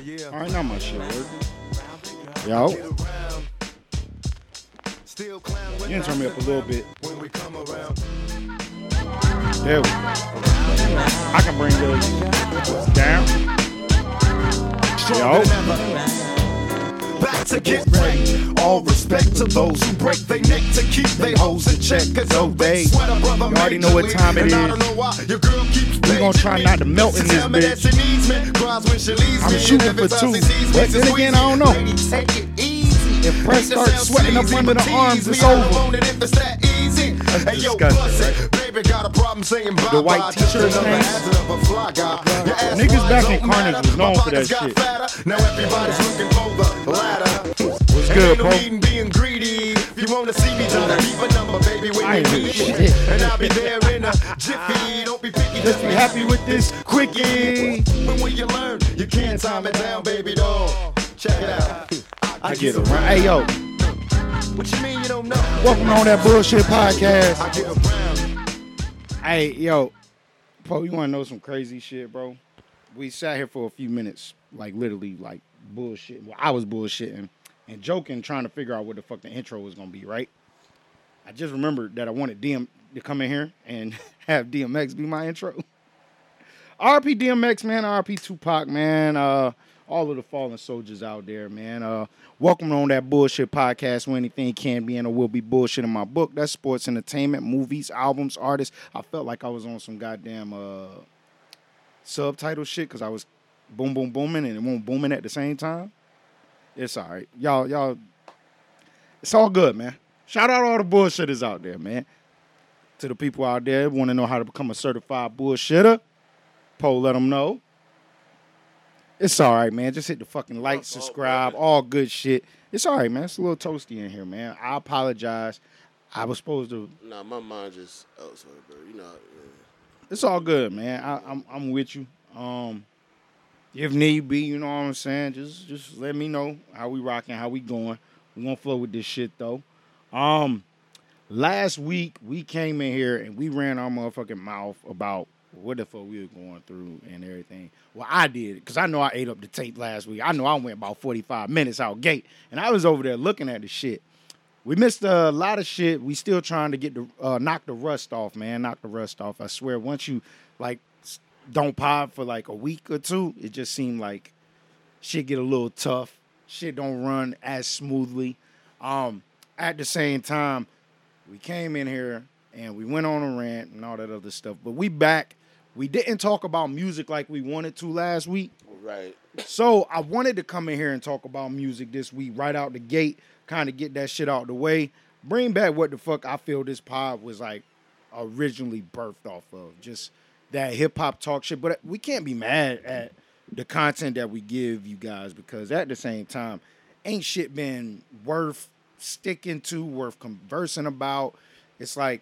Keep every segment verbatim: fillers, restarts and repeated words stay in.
All right, now my shit working. Yo. You can turn me up a little bit. There we go. I can bring those down. Yo. Back to get right. All respect to those who break their neck to keep their hoes in check. Cause oh, they sweat a brother. You already know what time it is. We gonna try not to melt in this bitch. I'm shooting for two. But then again, I don't know. If press starts sweating up under the arms, it's over. That's disgusting, right? The white t-shirt thing. Niggas back in Carnage was known for that shit. Now everybody's looking for the ladder. What's good, bro? Being greedy. If you wanna see me, try to keep a number, baby, when I you ain't need shit. it. And I'll be there in a jiffy. Don't be picky. Just be happy with this quickie. But when you learn, you can't time it down, baby doll. Check it out. I get around. Hey, yo. What you mean you don't know? Welcome on that bullshit podcast. I get around. Hey, yo. Po, you wanna know some crazy shit, bro? We sat here for a few minutes, like literally, like bullshit. Well, I was bullshitting and joking, trying to figure out what the fuck the intro was gonna be, right? I just remembered that I wanted D M to come in here and have D M X be my intro. R P D M X, man. R P Tupac, man. Uh, all of the fallen soldiers out there, man. Uh, welcome on that bullshit podcast where anything can be and or will be bullshit in my book. That's sports, entertainment, movies, albums, artists. I felt like I was on some goddamn uh, subtitle shit because I was boom, boom, booming and it won't booming at the same time. It's all right. Y'all, y'all, it's all good, man. Shout out all the bullshitters out there, man. To the people out there who want to know how to become a certified bullshitter, Poe, let them know. It's all right, man. Just hit the fucking like, subscribe, all good shit. It's all right, man. It's a little toasty in here, man. I apologize. I was supposed to. Nah, my mind just elsewhere, bro. You know. Yeah. It's all good, man. I, I'm I'm with you. Um, if need be, you know what I'm saying. Just just let me know how we rocking, how we going. We gonna flow with this shit though. Um, last week we came in here and we ran our motherfucking mouth about what the fuck we were going through and everything. Well, I did, because I know I ate up the tape last week. I know I went about forty-five minutes out gate, and I was over there looking at the shit. We missed a lot of shit. We still trying to get the uh, knock the rust off, man. Knock the rust off. I swear, once you like don't pod for like a week or two, it just seemed like shit get a little tough. Shit don't run as smoothly. Um, at the same time, we came in here and we went on a rant and all that other stuff. But we back. We didn't talk about music like we wanted to last week. Right. So I wanted to come in here and talk about music this week right out the gate, kind of get that shit out the way. Bring back what the fuck I feel this pod was like originally birthed off of. Just that hip-hop talk shit. But we can't be mad at the content that we give you guys, because at the same time, ain't shit been worth sticking to, worth conversing about. It's like,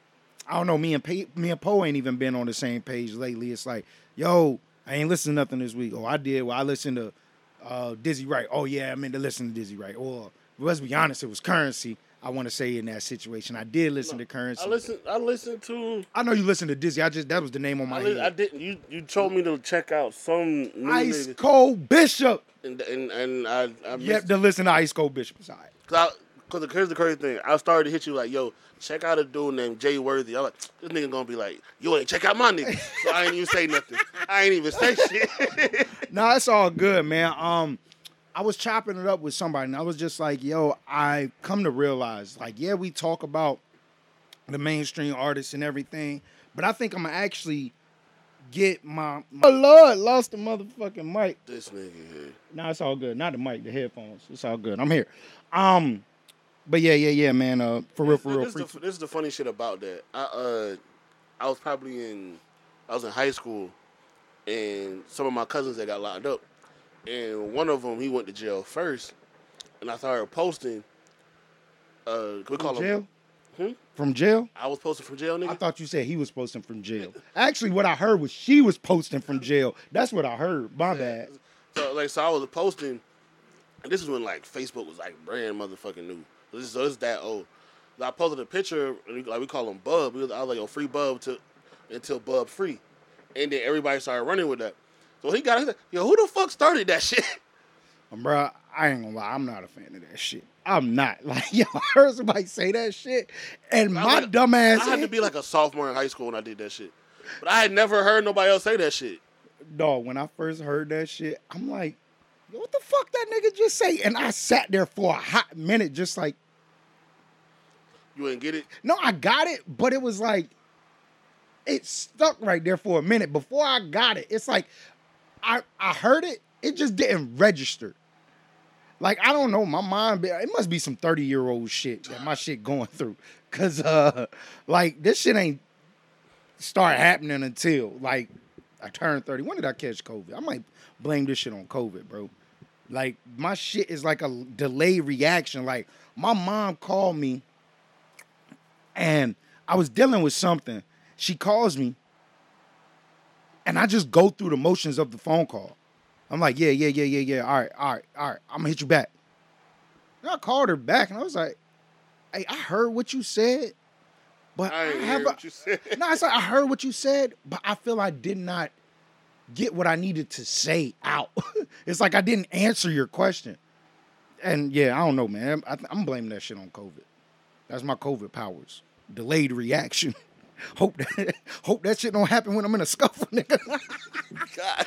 I don't know, me and P- me and Poe ain't even been on the same page lately. It's like, yo, I ain't listened to nothing this week. Oh, I did. Well, I listened to uh, Dizzy Wright. Oh, yeah, I meant to listen to Dizzy Wright. Or, let's be honest, it was Currency. I want to say in that situation. I did listen no, to Currency. I listened. I listened to. I know you listened to Dizzy. I just that was the name on my I, head. li- I didn't. You you told me to check out some new Ice nigga, Cold Bishop. and and and I I You have to listen to Ice Cold Bishop. It's all right. Cause, I, cause here's the crazy thing. I started to hit you like, yo, check out a dude named Jay Worthy. I'm like, this nigga gonna be like, you ain't check out my nigga. So I ain't even say nothing. I ain't even say shit. No, it's all good, man. Um, I was chopping it up with somebody, and I was just like, yo, I come to realize, like, yeah, we talk about the mainstream artists and everything, but I think I'm gonna actually get my, my oh, Lord, lost the motherfucking mic. This nigga here. No, it's all good. Not the mic, the headphones. It's all good. I'm here. Um, but yeah, yeah, yeah, man. Uh, for real, for real. This, is the, this is the funny shit about that. I uh, I was probably in, I was in high school, and some of my cousins that got locked up, and one of them he went to jail first, and I started posting. Uh, we call From jail? him. Hmm? From jail? I was posting from jail, nigga. I thought you said he was posting from jail. Actually, what I heard was she was posting from jail. That's what I heard. My bad. So like, so I was posting, and this is when like Facebook was like brand motherfucking new. So this, so this is that old. So I posted a picture, and we, like we call him Bub. We was, I was like, "Yo, free Bub to until Bub free," and then everybody started running with that. So he got it. Yo, who the fuck started that shit? Um, bro, I ain't gonna lie. I'm not a fan of that shit. I'm not. Like, yo, I heard somebody say that shit, and I my like, dumb ass. I had to be like a sophomore in high school when I did that shit. But I had never heard nobody else say that shit. Dog, when I first heard that shit, I'm like, yo, what the fuck that nigga just say? And I sat there for a hot minute, just like, You ain't get it? no, I got it, but it was like, it stuck right there for a minute. Before I got it, it's like, I, I heard it, it just didn't register. Like, I don't know, my mind, it must be some thirty-year-old shit that my shit going through. Because, uh, like, this shit ain't start happening until, like, I turned thirty. When did I catch COVID? I might blame this shit on COVID, bro. Like, my shit is like a delayed reaction. Like, my mom called me, and I was dealing with something. She calls me, and I just go through the motions of the phone call. I'm like, yeah, yeah, yeah, yeah, yeah. All right, all right, all right. I'm gonna hit you back. And I called her back, and I was like, hey, I heard what you said, but I I, ain't have hear a, what you said. no, it's like I heard what you said, but I feel I did not get what I needed to say out. It's like I didn't answer your question. And yeah, I don't know, man. I, I'm blaming that shit on COVID. That's my COVID powers. Delayed reaction. Hope that hope that shit don't happen when I'm in a scuffle, nigga. God.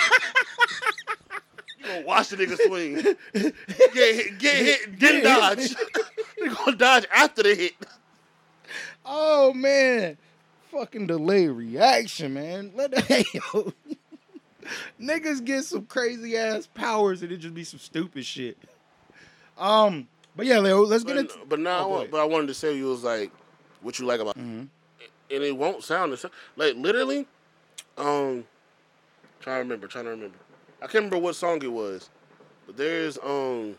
You gonna watch the nigga swing. Get hit, get hit, then dodge. You gonna dodge after the hit. Oh man. Fucking delayed reaction, man. Let the hey, yo. Niggas get some crazy ass powers and it just be some stupid shit. Um, but yeah, Leo, let's But, get into but now, Oh, I go want, ahead. but I wanted to say you was like, what you like about, Mm-hmm. and it won't sound the same. Like literally, um, trying to remember, trying to remember. I can't remember what song it was, but there's um,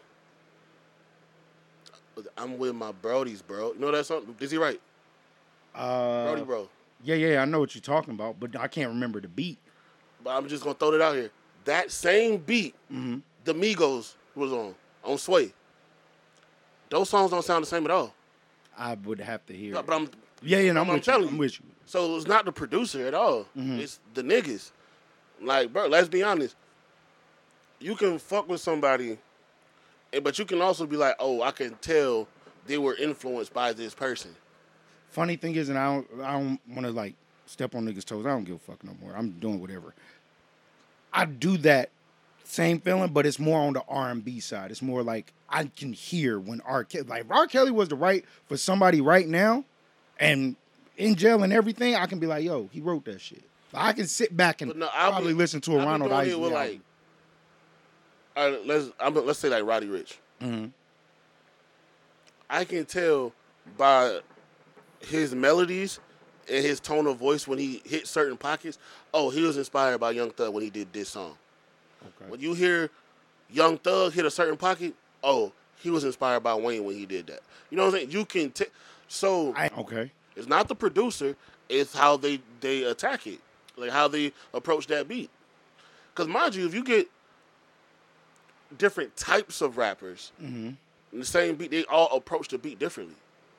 I'm with my Brodies, bro. You know that song? Is he right? Uh, Brody, bro. Yeah, yeah, I know what you're talking about, but I can't remember the beat. But I'm just gonna throw it out here. That same beat, Mm-hmm. the Migos was on on Sway. Those songs don't sound the same at all. I would have to hear. No, it. but I'm yeah, yeah, no, I'm, I'm with telling you. I'm you. with you. so it's not the producer at all. Mhm. It's the niggas. Like, bro, let's be honest. You can fuck with somebody, and- but you can also be like, oh, I can tell they were influenced by this person. Funny thing is, and I don't, I don't want to like step on niggas' toes. I don't give a fuck no more. I'm doing whatever. I do that same feeling, but it's more on the R and B side. It's more like I can hear when R. Kelly, like if R. Kelly was to write for somebody right now, and in jail and everything, I can be like, yo, he wrote that shit. I can sit back and But no, I'll probably be- listen to a I'll be Ronald doing it Isley with, album. like, all right, let's I'm, let's say like Roddy Ricch. Mhm. I can tell by his melodies and his tone of voice when he hit certain pockets. Oh, he was inspired by Young Thug when he did this song. Okay. When you hear Young Thug hit a certain pocket, oh, he was inspired by Wayne when he did that. You know what I'm saying? You can t- so I, okay. it's not the producer, it's how they they attack it, like how they approach that beat. Because mind you, if you get different types of rappers Mm-hmm. in the same beat, they all approach the beat differently.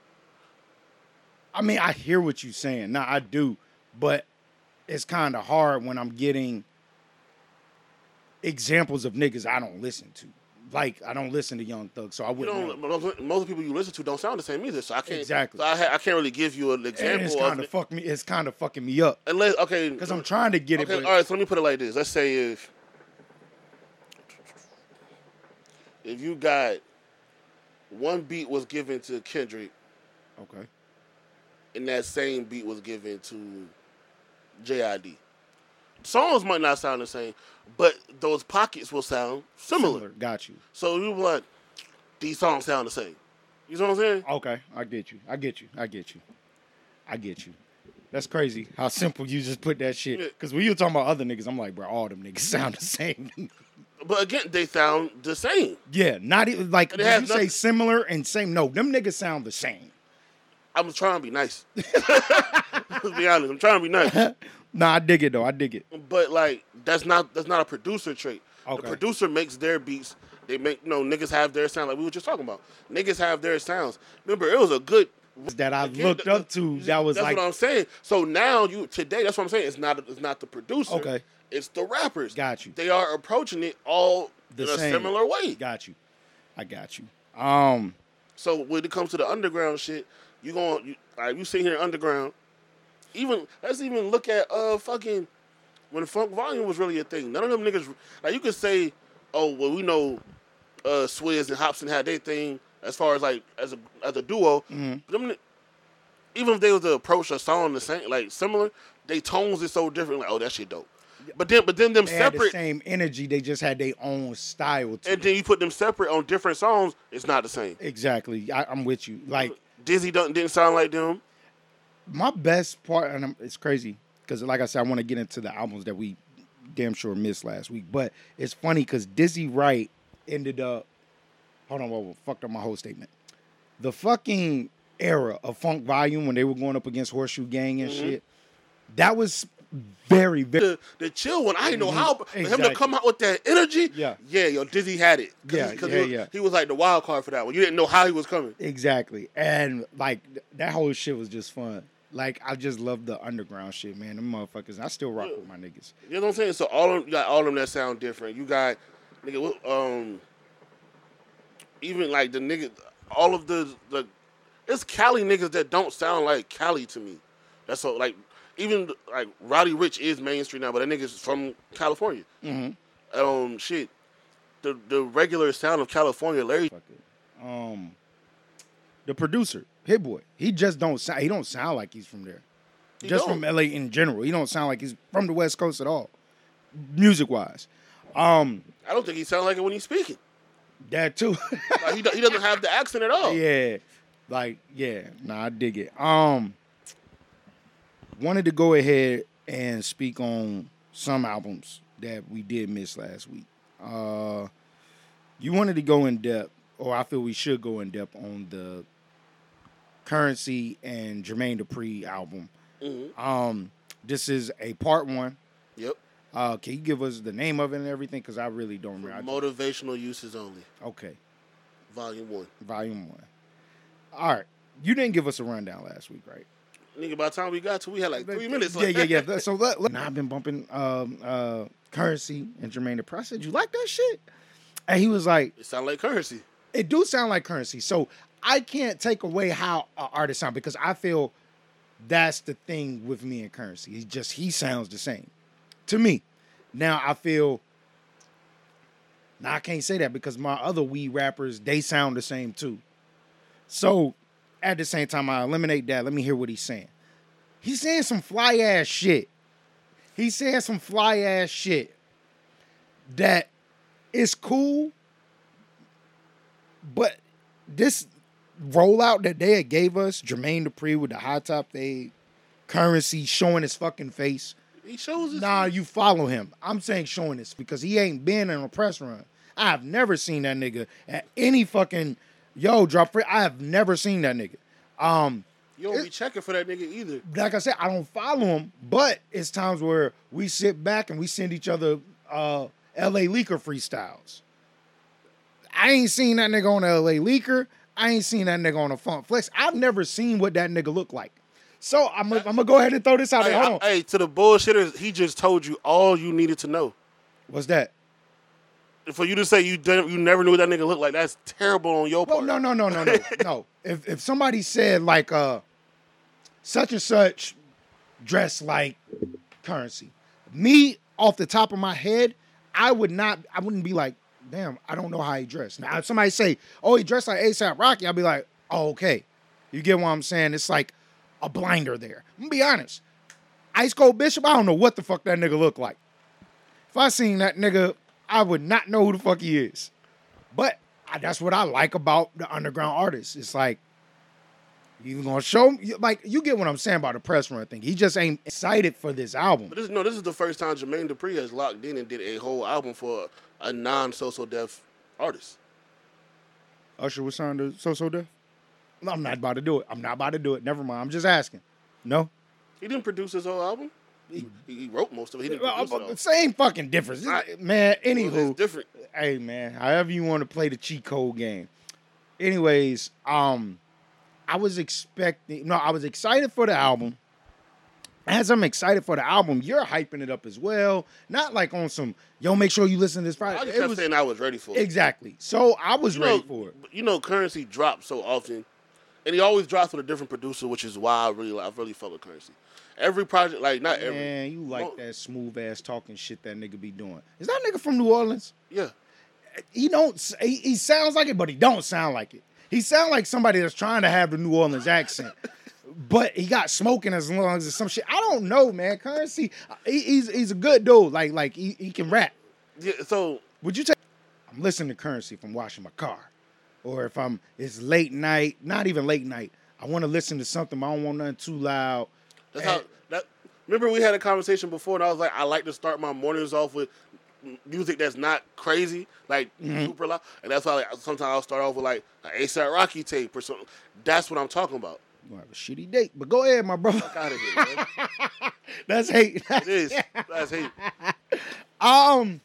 I mean, I hear what you're saying. Now, I do, but it's kind of hard when I'm getting examples of niggas I don't listen to. Like, I don't listen to Young Thug, so I You wouldn't don't. know. Most, most people you listen to don't sound the same either. So I can't. Exactly. So I, ha- I can't really give you an And example it's of kind of it. fuck me. It's kind of fucking me up Unless okay, because I'm trying to get Okay, it. But all right. So let me put it like this. Let's say if if you got one beat was given to Kendrick, okay, and that same beat was given to J I D, songs might not sound the same, but those pockets will sound similar. Got you. So you be like, these songs sound the same. You know what I'm saying? Okay, I get you. I get you. I get you. I get you. That's crazy how simple you just put that shit. Yeah. Because when you were talking about other niggas, I'm like, bro, all them niggas sound the same. But again, they sound the same. Yeah, not even like It did has you say nothing- similar and same. No, them niggas sound the same. I'm trying to be nice. Let's be honest. I'm trying to be nice. Nah, I dig it though. I dig it. But like that's not that's not a producer trait. Okay. The producer makes their beats. They make you know niggas have their sound like we were just talking about. Niggas have their sounds. Remember, it was a good that I Again, looked the- up to. That was that's like what I'm saying. So now you today, that's what I'm saying. It's not it's not the producer. Okay. It's the rappers. Got you. They are approaching it all the in a same. similar way. Got you. I got you. Um. So when it comes to the underground shit, you going you, like you sit here in underground. Even let's even look at uh fucking when Funk Volume was really a thing. None of them niggas like you could say, oh well, we know uh Swizz and Hopsin had their thing as far as like as a as a duo. Mm-hmm. But them, even if they was to approach a song the same like similar, they tones is so different. Like oh that shit dope. But then but then them They had the separate same energy. They just had their own style. To and then you put them separate on different songs. It's not the same. Exactly. I, I'm with you. Like Dizzy don't, didn't sound like them. my best part, and I'm, it's crazy because, like I said, I want to get into the albums that we damn sure missed last week. But it's funny because Dizzy Wright ended up. Hold on, whoa, fucked up my whole statement. The fucking era of Funk Volume when they were going up against Horseshoe Gang and Mm-hmm. shit. That was very, very. The, the chill one, I didn't know how. For him Exactly. to come out with that energy, Yeah. yeah, yo, Dizzy had it. Cause Yeah, he, cause yeah, he, was, yeah. he was like the wild card for that one. You didn't know how he was coming. Exactly. And like th- that whole shit was just fun. Like I just love the underground shit, man. Them motherfuckers. I still rock with my niggas. You know what I'm saying? So all of them, you got all of them that sound different. You got nigga, what- um, even like the nigga, all of the the, it's Cali niggas that don't sound like Cali to me. That's so like even like Roddy Ricch is mainstream now, but that nigga's from California. Mm-hmm. Um, shit, the the regular sound of California, Larry. Fuck it. Um, the producer, Hit Boy, he just don't sound. He don't sound like he's from there. He Just don't. from L A in general, he don't sound like he's from the West Coast at all, music wise. Um, I don't think he sounds like it when he's speaking. that too. Like he do- he doesn't have the accent at all. Yeah, like yeah. Nah, I dig it. Um, wanted to go ahead and speak on some albums that we did miss last week. Uh, you wanted to go in depth, or I feel we should go in depth on the Currency and Jermaine Dupri album. Mm-hmm. Um, this is a part one. Yep. Uh, can you give us the name of it and everything? Because I really don't For remember. motivational uses only. Okay, Volume one. volume one. All right, you didn't give us a rundown last week, right? Nigga, by the time we got to, we had like three minutes. Yeah, yeah, yeah. So let, let, now I've been bumping um, uh, Currency and Jermaine Dupri. I said, you like that shit? And he was like, It sound like Currency. it do sound like Currency. So I can't take away how an artist sound because I feel that's the thing with me and Currency. He just he sounds the same to me. Now I feel now I can't say that because my other weed rappers they sound the same too. So at the same time I eliminate that. Let me hear what he's saying. He's saying some fly ass shit. He's saying some fly ass shit that is cool, but this rollout that they had gave us, Jermaine Dupri with the high top fade, Currency showing his fucking face. He shows his Nah, you follow him. I'm saying showing this because he ain't been in a press run. I have never seen that nigga at any fucking yo drop free. I have never seen that nigga. Um, You don't be checking for that nigga either. like I said, I don't follow him, but it's times where we sit back and we send each other uh, L A Leaker freestyles. I ain't seen that nigga on the L A Leaker. I ain't seen that nigga on a Funk Flex. I've never seen what that nigga look like. So I'm gonna I'm gonna go ahead and throw this out Hey, there. Hold I- on. hey, to the bullshitters, he just told you all you needed to know. What's that? For you to say you didn't, you never knew what that nigga looked like, that's terrible on your Well, part. no, no, no, no, no, no. If if somebody said like uh such and such dress like Currency, me off the top of my head, I would not. I wouldn't be like, damn, I don't know how he dressed. Now, if somebody say, oh, he dressed like ASAP Rocky, I'll be like, oh, okay. You get what I'm saying? It's like a blinder there. I'm gonna be honest. Ice Cold Bishop, I don't know what the fuck that nigga look like. If I seen that nigga, I would not know who the fuck he is. But I, that's what I like about the underground artists. It's like, you gonna show me, like, you get what I'm saying about the press run thing. He just ain't excited for this album. But this, no, this is the first time Jermaine Dupri has locked in and did a whole album for a non-social deaf artist. Usher was signed to So So Def? No, I'm not about to do it. I'm not about to do it. Never mind. I'm just asking. No? He didn't produce his whole album. He, he wrote most of it. He didn't produce it all. Same fucking difference. Right. Man, Well, anywho. it's different. Hey, man, however you want to play the cheat code game. Anyways, um, I was expecting. No, I was excited for the album. As I'm excited for the album, you're hyping it up as well. Not like on some, yo, make sure you listen to this I project. just It kept was, saying I was ready for it. exactly. So I was You ready know, for it. you know, Currency drops so often, and he always drops with a different producer, which is why I really, I really fuck with Currency. Every project, like not every. Man, you like Mo- that smooth ass talking shit that nigga be doing. Is that nigga from New Orleans? Yeah. He don't. s- He, he sounds like it, but he don't sound like it. He sound like somebody that's trying to have the New Orleans accent, but he got smoking as long as some shit. I don't know, man. Currency, he, he's he's a good dude. Like like he, he can rap. Yeah. So Would you take? I'm listening to Currency if I'm washing my car, or if I'm it's late night. Not even late night. I want to listen to something. I don't want nothing too loud. that's And- how. That remember we had a conversation before, and I was like, I like to start my mornings off with music that's not crazy, like Mm-hmm. super loud, and that's why like, sometimes I'll start off with like an ASAP Rocky tape or something. That's what I'm talking about. You have a shitty date, but go ahead, my brother. Fuck out of here, man. That's hate. It is. That's hate. Um,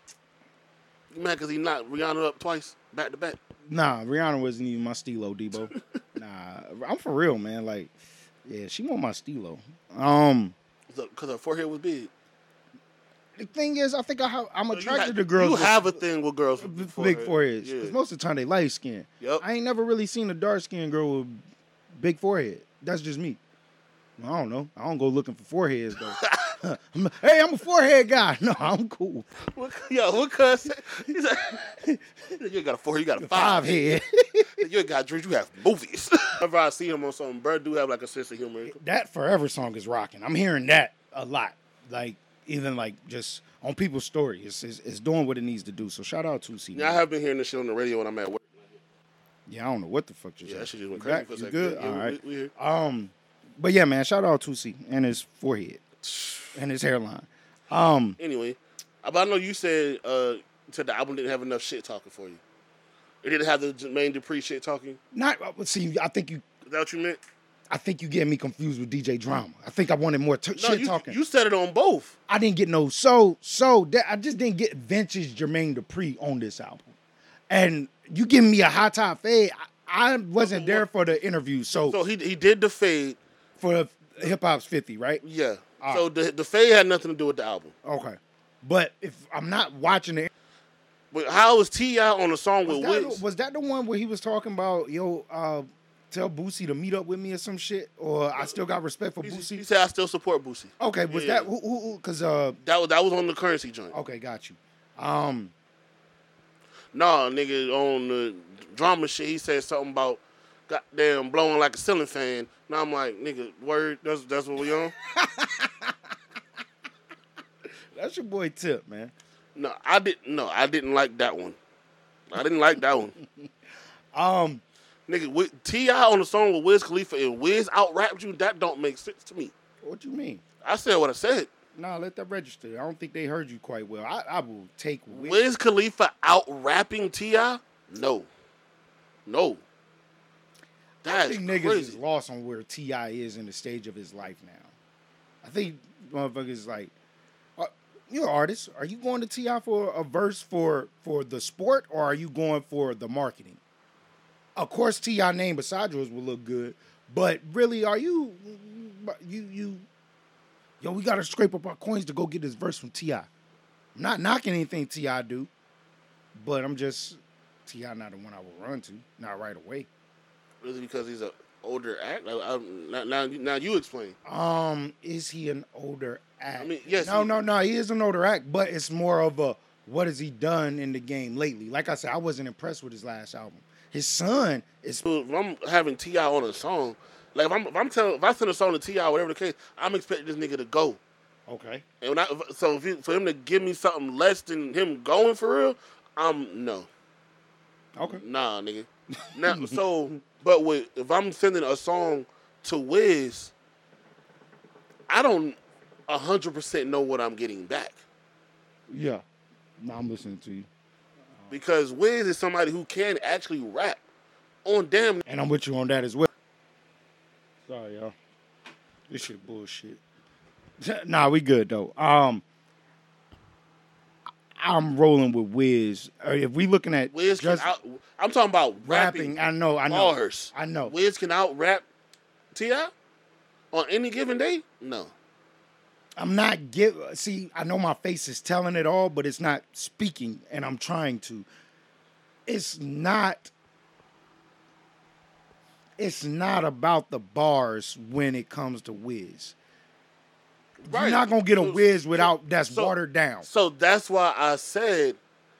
You mad because he knocked Rihanna up twice, back to back? nah, Rihanna wasn't even my stilo, Debo. Nah, I'm for real, man. Like, yeah, she want my stilo. Um, Because her forehead was big. the thing is, I think I have, I'm So you attracted have- to girls You with have a thing with girls with big forehead. foreheads. Yeah. Because most of the time they light skin. Yep. I ain't never really seen a dark skinned girl with big forehead. That's just me. I don't know. I don't go looking for foreheads though. I'm- hey, I'm a forehead guy. No, I'm cool. What, yo, what cuz? He's like, you ain't got a four, you got a Five five. head. You ain't got dreams, you have movies. Whenever I see him on something, Bird do have like a sense of humor. That Forever song is rocking. I'm hearing that a lot. Like even like just on people's story. It's it's, it's doing what it needs to do. So shout out to C. Yeah, I have been hearing this shit on the radio when I'm at work. Yeah, I don't know what the fuck just Yeah, that happened. shit just went You crazy back? for a You second. good? Yeah, All we- right. we here. Um, but yeah, man, shout out to C and his forehead and his hairline. Um, Anyway, but I know you said uh, said the album didn't have enough shit talking for you. It didn't have the Jermaine Dupri shit talking. not see. I think you. Is that what you meant? I think you getting me confused with D J Drama. I think I wanted more t- No, shit you, talking. you said it on both. I didn't get no so so that I just didn't get vintage Jermaine Dupri on this album. And you giving me a hot top fade. I, I wasn't there for the interview, so, So he he did the fade. for Hip Hop's fifty, right? Yeah. All so the the fade had nothing to do with the album. Okay. But if I'm not watching it, But how was T I on a song was with that, Wiz? was that the one where he was talking about, yo, uh, tell Boosie to meet up with me or some shit? Or I still got respect for He, Boosie? he said I still support Boosie. Okay, was Yeah. that who? Who? Because uh, That was that was on the Currency joint. okay, got you. Um, Nah, nigga, on the drama shit, he said something about goddamn blowing like a ceiling fan. Now I'm like, nigga, word, that's that's what we on. that's your boy Tip, man. No, I didn't. No, I didn't like that one. I didn't like that one. Um, Nigga, with T I on the song with Wiz Khalifa and Wiz out rapped you, that don't make sense to me. what you mean? I said what I said. Nah, let that register. I don't think they heard you quite well. I, I will take Wiz. Wiz Khalifa out rapping T I? No. No. I That's think niggas crazy. is lost on where T I is in the stage of his life now. I think motherfuckers like, uh, you're an artist. Are you going to T I for a verse for for the sport, or are you going for the marketing? Of course, T I name beside yours will look good, but really, are you you you? Yo, we gotta scrape up our coins to go get this verse from T I. I'm not knocking anything T I do, but I'm just T I not the one I will run to, not right away. Is it because he's an older act? Like, I, now, now, now you explain. Um, is he an older act? I mean, yes, No, he- no, no. He is an older act, but it's more of a what has he done in the game lately? Like I said, I wasn't impressed with his last album. His son is So if I'm having T I on a song, like if I'm if I'm telling if I send a song to T I, whatever the case, I'm expecting this nigga to go. okay. And when I, so if he, for him to give me something less than him going for real, I'm no, Okay. nah, nigga. Now, so but with if I'm sending a song to Wiz, I don't a hundred percent know what I'm getting back Yeah. No, I'm listening to you, because Wiz is somebody who can actually rap on damn. and I'm with you on that as well. Sorry, y'all. This shit bullshit. Nah, we good though. Um, I'm rolling with Wiz. Uh, If we looking at Wiz can just out. I'm talking about rapping. rapping, I know, I know, Bars. I know. Wiz can out rap T I on any given day. No. I'm not give. See, I know my face is telling it all, but it's not speaking, and I'm trying to. It's not. It's not about the bars when it comes to Wiz. Right. You're not gonna get a So- Wiz without that's so- watered down. So that's why I said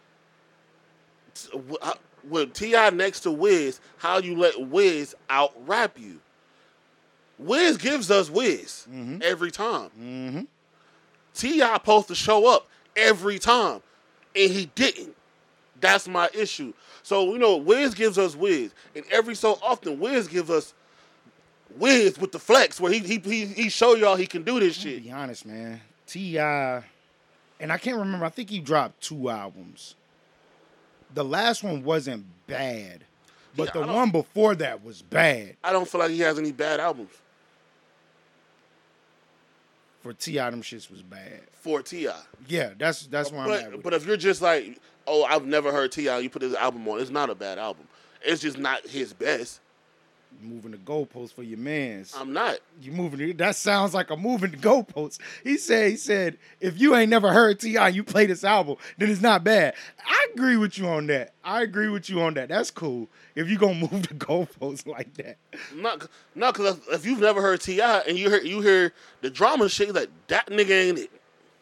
t- w- uh, with T I next to Wiz, how you let Wiz out rap you? Wiz gives us Wiz every time. Mm-hmm. T I supposed to show up every time, and he didn't. That's my issue. So, you know, Wiz gives us Wiz, and every so often, Wiz gives us Wiz with the flex, where he he he, he show y'all he can do this To shit. be honest, man, T I, and I can't remember. I think he dropped two albums. The last one wasn't bad, but Yeah, I the don't- one before that was bad. I don't feel like he has any bad albums For T I, them shits was bad. for T I. Yeah, that's that's where I'm at. But With but if you're just like, oh, I've never heard T I, you put his album on, it's not a bad album. It's just not his best. moving the goalposts for your mans. I'm not. You moving it? That sounds like a moving the goalposts. He said, he said, if you ain't never heard T I, you play this album, then it's not bad. I agree with you on that. I agree with you on that. That's cool. If you gonna move the goalposts like that. Not not because if you've never heard T I and you hear you hear the drama shit, like that nigga ain't it.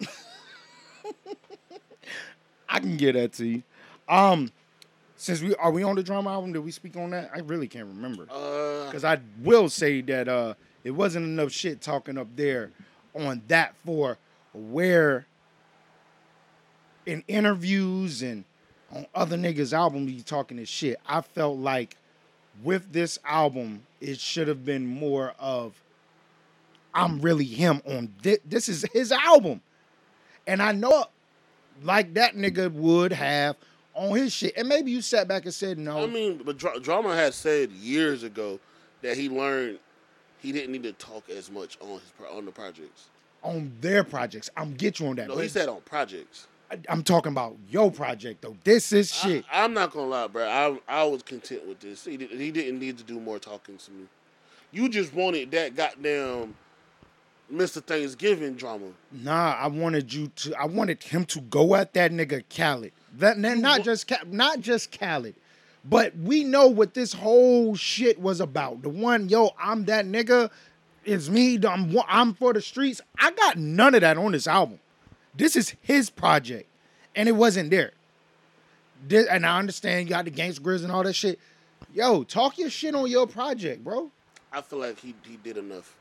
I can get that to you. Um, since we are we on the drama album, did we speak on that? I really can't remember. Uh, Because I will say that uh, it wasn't enough shit talking up there on that for where in interviews and on other niggas' albums you talking this shit. I felt like with this album, it should have been more of I'm really him on this. This is his album. And I know like that nigga would have on his shit. And maybe you sat back and said no. I mean, but Dra- Drama had said years ago that he learned he didn't need to talk as much on his pro- on the projects. On their projects. I'm get you on that. No, but he said on projects. I- I'm talking about your project though. This is shit. I, I'm not gonna lie, bro. I I was content with this. He, did, he didn't need to do more talking to me. You just wanted that goddamn Mister Thanksgiving drama. Nah, I wanted you to. I wanted him to go at that nigga Khaled. That that- not just Ka- not just Khaled, but we know what this whole shit was about. The one, yo, I'm that nigga. It's me. I'm wa- I'm for the streets. I got none of that on this album. This is his project, and it wasn't there. This, and I understand you got the Gangsta Grizz and all that shit. Yo, talk your shit on your project, bro. I feel like he he did enough.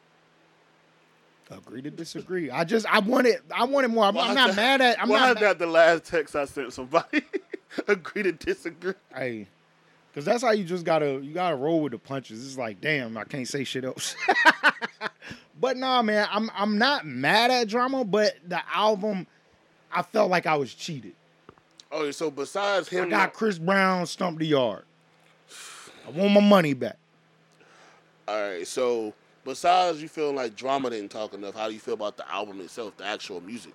Agree to disagree. I just I wanted I wanted more. I'm, Why I'm not is mad at. I'm Why not. is Mad, that the last text I sent somebody? Agree to disagree. hey, because that's how you just gotta you gotta roll with the punches. It's like, damn, I can't say shit else. But nah, man, I'm I'm not mad at Drama, but the album, I felt like I was cheated. Okay, so besides him, I got Chris Brown stumped the yard. I want my money back. all right. So besides you feeling like Drama didn't talk enough, how do you feel about the album itself, the actual music?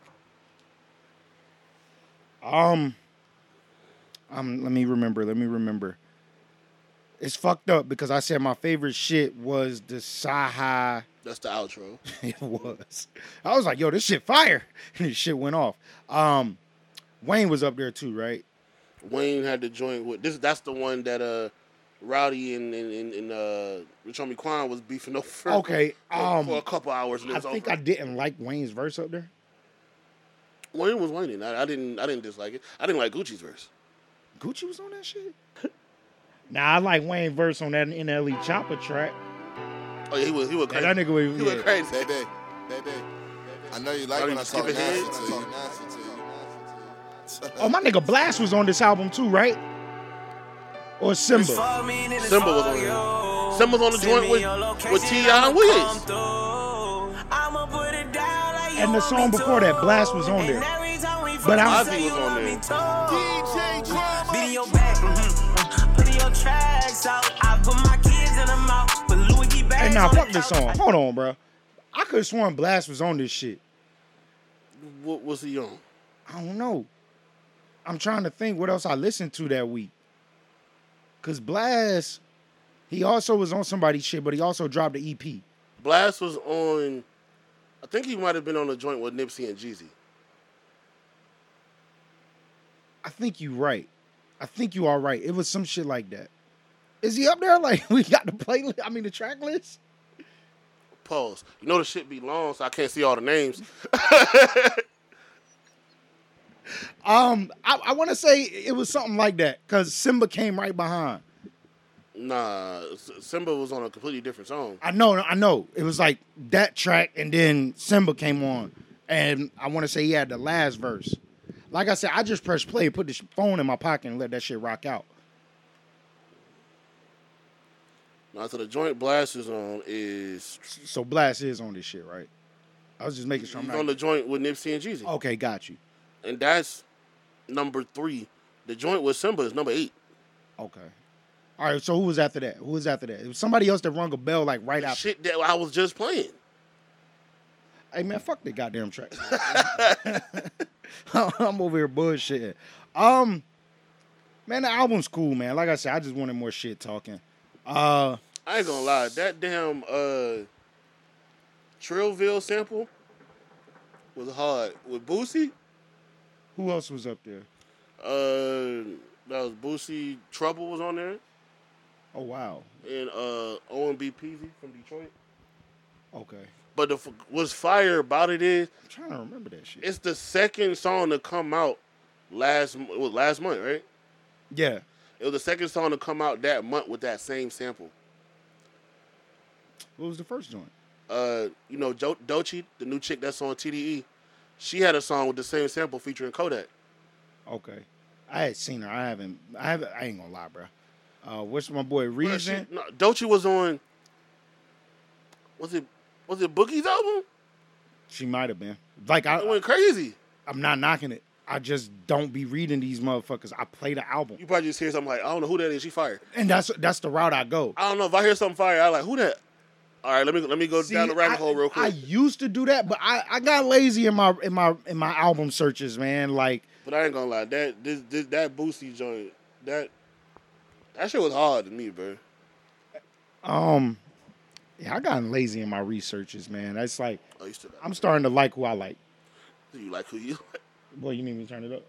Um, um, let me remember. Let me remember. It's fucked up because I said my favorite shit was the Sci-Hi. That's the outro. It was. I was like, yo, this shit fire. And this shit went off. Um, Wayne was up there too, right? Wayne had to join with this. That's the one that uh, Rowdy and and, and, and uh, Rich Homie Quan was beefing over. Okay. For, Um, for a couple hours. And it I was think over. I didn't like Wayne's verse up there. Wayne was Wayne. I, I didn't. I didn't dislike it. I didn't like Gucci's verse. Gucci was on that shit? Nah, I like Wayne's verse on that N L E Chopper track. Oh yeah, he was. He was crazy. That nigga was, he yeah. was crazy. Baby, baby, I know you like Oh, when you I skip talk ahead? nasty to you. Nasty to you. Oh, my nigga Blast was on this album too, right? Or Simba? Simba was on there. Simba was on the joint with with T I and Wiz. And the song before that, Blast was on there. But I'm Ozzy was on there. D J Drama. Beat your back, mm-hmm. Put your tracks out. I put my kids in the mouth. Put Louis V bags Hey, now on fuck the this couch. song. Hold on, bro. I could have sworn Blast was on this shit. What was he on? I don't know. I'm trying to think what else I listened to that week. Cause Blast, he also was on somebody's shit, but he also dropped the E P. Blast was on. I think he might have been on a joint with Nipsey and Jeezy. I think you right. I think you are right. It was some shit like that. Is he up there? Like we got the playlist. I mean the track list. Pause. You know the shit be long, so I can't see all the names. um, I, I want to say it was something like that because Simba came right behind. Nah, Simba was on a completely different song. I know, I know. It was like that track, and then Simba came on, and I want to say he had the last verse. Like I said, I just pressed play, put the phone in my pocket, and let that shit rock out. Now, so the joint Blast is on is... So Blast is on this shit, right? I was just making sure I'm He's not... on the joint with Nipsey and Jeezy. Okay, got you. And that's number three. The joint with Simba is number eight. Okay. All right, so who was after that? Who was after that? It was somebody else that rung a bell like right after. Shit that I was just playing. Hey, man, fuck the goddamn track. I'm over here bullshitting. Um, man, the album's cool, man. Like I said, I just wanted more shit talking. Uh, I ain't gonna lie. That damn uh, Trillville sample was hard. With Boosie, who else was up there? uh, that was Boosie. Trouble was on there. Oh, wow. And uh, O M B Peasy from Detroit. Okay. But the f- what's fire about it is I'm trying to remember that shit. it's the second song to come out last it was last month, right? Yeah. It was the second song to come out that month with that same sample. What was the first joint? Uh, you know, jo- Doechii, the new chick that's on T D E, she had a song with the same sample featuring Kodak. Okay. I had seen her. I haven't. I haven't. I ain't gonna lie, bro. Uh, what's my boy Reason? No, Doechii was on. Was it was it Boogie's album? She might have been. Like I, It went crazy. I'm not knocking it. I just don't be reading these motherfuckers. I play the album, You probably just hear something like, I don't know who that is. She fired. and that's that's the route I go. I don't know if I hear something fire. I like who that. All right, let me let me go See, down the rabbit I, hole real I quick. used to do that, but I, I got lazy in my in my in my album searches, man. Like, But I ain't gonna lie, that this, this that Boosie joint, that that shit was hard to me, bro. um, yeah, I got lazy in my researches, man. That's like Oh, you still got I'm starting to like who I like. you like who you like? Boy, you need me to turn it up?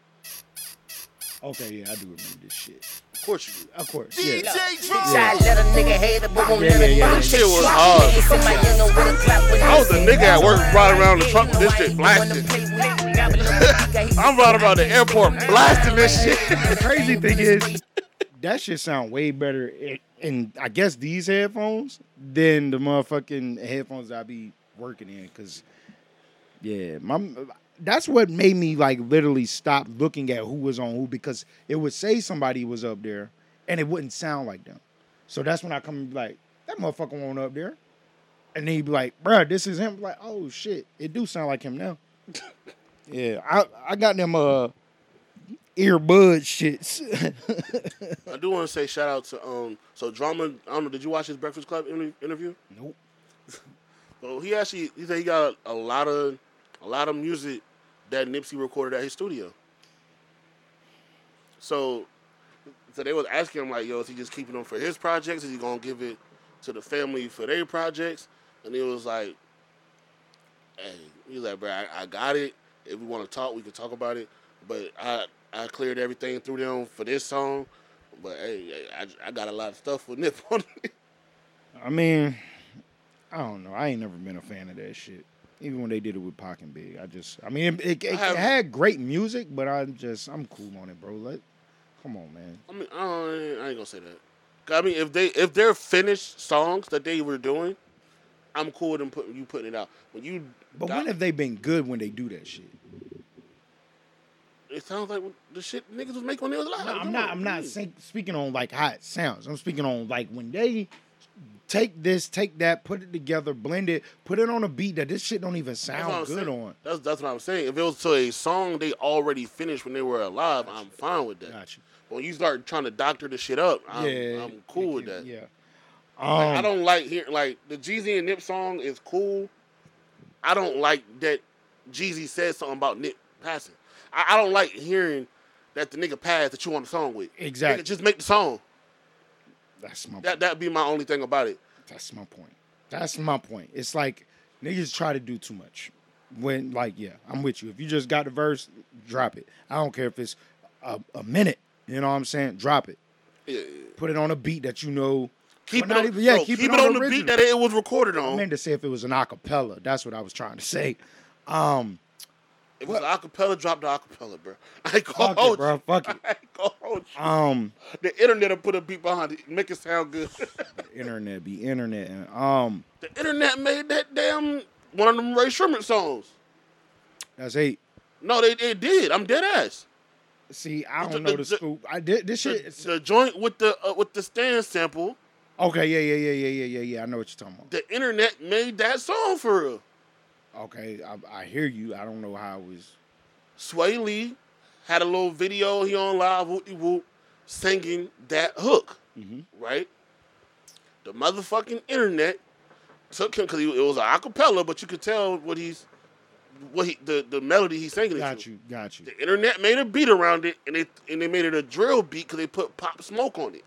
Okay, yeah, I do remember this shit. Of course you do. Of course, D yeah. J Drama. Let a nigga hate it, but won't Yeah, let it yeah, yeah. burn. That shit was hard. I was a nigga at work riding around the truck with this shit blasting. I'm riding around the airport blasting this shit. The crazy thing is, that shit sound way better in, in I guess these headphones than the motherfucking headphones I be working in. Cause yeah, my that's what made me like literally stop looking at who was on who because it would say somebody was up there and it wouldn't sound like them. So that's when I come and be like, that motherfucker won't up there. And then he'd be like, bruh, this is him. I'm like, oh shit, it do sound like him now. Yeah, I, I got them uh earbud shits. I do want to say shout out to um. So Drama, I don't know. Did you watch his Breakfast Club inter- interview? Nope. So he actually he said he got a, a lot of a lot of music that Nipsey recorded at his studio. So, so they was asking him like, yo, is he just keeping them for his projects? Is he gonna give it to the family for their projects? And he was like, hey, he was like, bro, I, I got it. If we want to talk, we can talk about it. But I I cleared everything through them for this song. But hey, I, I got a lot of stuff with Nip on it. I mean, I don't know. I ain't never been a fan of that shit. Even when they did it with Pac and Big, I just, I mean, it, it, it, I have- it had great music, but I'm just, I'm cool on it, bro. Let, come on, man. I mean, I, don't, I ain't gonna say that. 'Cause I mean, if they if they're finished songs that they were doing, I'm cool with them putting you putting it out. When you, But got- when have they been good when they do that shit? it sounds like the shit niggas was making when they was alive. No, Come I'm not. on, I'm not please. saying, speaking on like how it sounds. I'm speaking on like when they take this, take that, put it together, blend it, put it on a beat that this shit don't even That's what sound I'm good saying. on. That's that's what I'm saying. If it was to a song they already finished when they were alive, I'm fine with that. Got you. But when you start trying to doctor the shit up, I'm, yeah, I'm cool with that. Yeah. Like, I Um, don't like hearing like the Jeezy and Nip song is cool. I don't like that Jeezy said something about Nip passing. I, I don't like hearing that the nigga passed that you want a song with. Exactly. Nigga, just make the song. That's my That point. that'd be my only thing about it. That's my point. That's my point. It's like niggas try to do too much. When like, yeah, I'm with you. If you just got the verse, drop it. I don't care if it's a, a minute. You know what I'm saying? Drop it. Yeah. Put it on a beat that you know. Keep well, it not on, even- yeah, bro, keep, keep it on, the the original. beat that it was recorded I on. meant to say if it was an acapella. That's what I was trying to say. Um, If it's acapella, drop the acapella, bro. I ain't gonna fuck hold it, bro. you. Fuck it. I ain't gonna hold you. Um, The internet will put a beat behind it, make it sound good. internet be internet. And, um, The internet made that damn one of them Ray Sherman songs. that's eight. No, they, they did. I'm dead ass. See, I The- don't know the- the the- scoop. I did this The, shit. it's- the joint with the uh, with the stand sample. okay, yeah, yeah, yeah, yeah, yeah, yeah, yeah. I know what you're talking about. The internet made that song for real. Okay, I, I hear you. I don't know how it was. Sway Lee had a little video he on live whoop whoop singing that hook, Mhm. right? The motherfucking internet took him because it was an acapella, but you could tell what he's what he the, the melody he's singing. Got into. you, got you. The internet made a beat around it, and they and they made it a drill beat because they put Pop Smoke on it.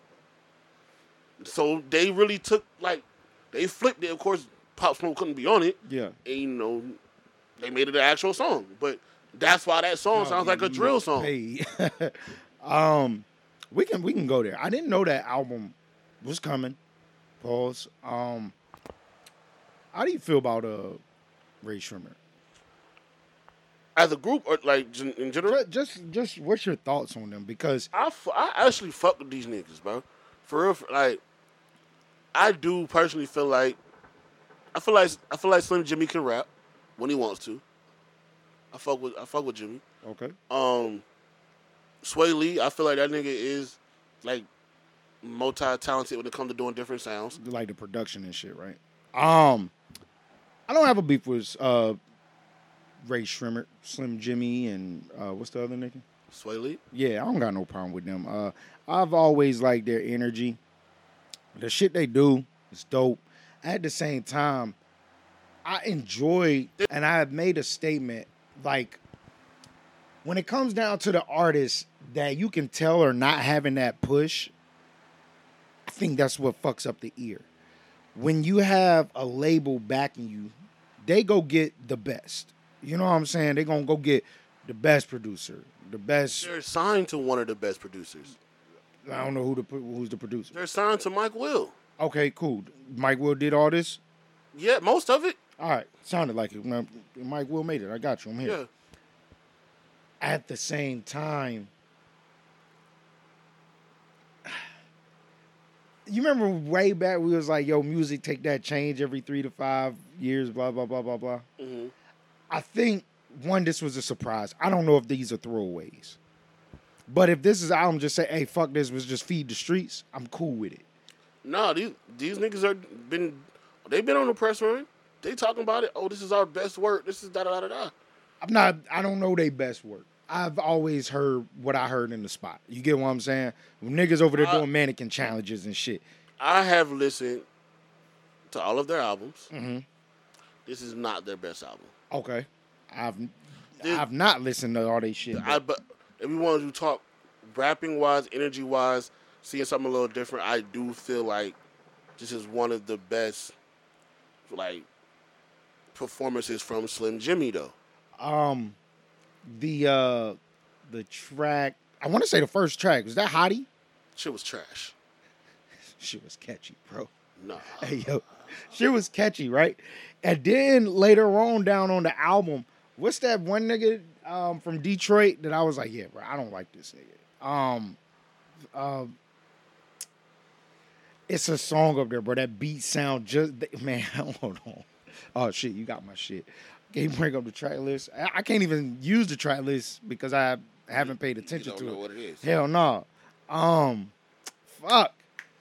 So they really took like they flipped it. Of course, Pop Smoke couldn't be on it, Yeah. and you know they made it an actual song. But that's why that song sounds like a drill song. Hey, um, we can we can go there. I didn't know that album was coming. Pause. Um, how do you feel about uh Ray Sherman? As a group, or like gen- in general, Ju- Just just what's your thoughts on them? Because I, fu- I actually fuck with these niggas, bro. For real, for, like I do personally feel like I feel like I feel like Slim Jimmy can rap when he wants to. I fuck with I fuck with Jimmy. okay, Um, Sway Lee, I feel like that nigga is like multi-talented when it comes to doing different sounds. like the production and shit, right? Um, I don't have a beef with uh Ray Shrimmer, Slim Jimmy, and uh what's the other nigga? Sway Lee, Yeah, I don't got no problem with them. Uh, I've always liked their energy. The shit they do is dope. At the same time, I enjoy, and I have made a statement, like, when it comes down to the artists that you can tell are not having that push, I think that's what fucks up the ear. When you have a label backing you, they go get the best. You know what I'm saying? They're going to go get the best producer, the best. they're signed to one of the best producers. I don't know who the who's the producer. They're signed to Mike Will. Okay, cool. Mike Will did all this. Yeah, most of it. All right, sounded like it. Man, Mike Will made it. I got you. I'm here. Yeah. At the same time, you remember way back we was like, "Yo, music take that change every three to five years." Blah blah blah blah blah. hmm I think one, this was a surprise. I don't know if these are throwaways, but if this is album, just say, "Hey, fuck this," was just feed the streets. I'm cool with it. No, these these niggas are been they been on the press run. They talking about it. Oh, this is our best work. This is da da da da. I'm not. I don't know their best work. I've always heard what I heard in the spot. You get what I'm saying? When niggas over there Uh, doing mannequin challenges and shit. I have listened to all of their albums. Mhm. This is not their best album. Okay, I've This- I've not listened to all they shit. I but if we wanted to talk rapping wise, energy wise, seeing something a little different, I do feel like this is one of the best like performances from Slim Jimmy though. um, the uh, the track. I want to say the first track was that Hottie. Shit was trash. Shit was catchy, bro. Nah. Hey yo, shit was catchy, right? And then later on down on the album, what's that one nigga um, from Detroit that I was like, yeah, bro, I don't like this nigga. Um, um, it's a song up there, bro. That beat sound just man. Hold on. Oh shit, you got my shit. Can you bring up the track list? I, I can't even use the track list because I haven't paid attention don't to know it. what it is. Hell no. Um, fuck.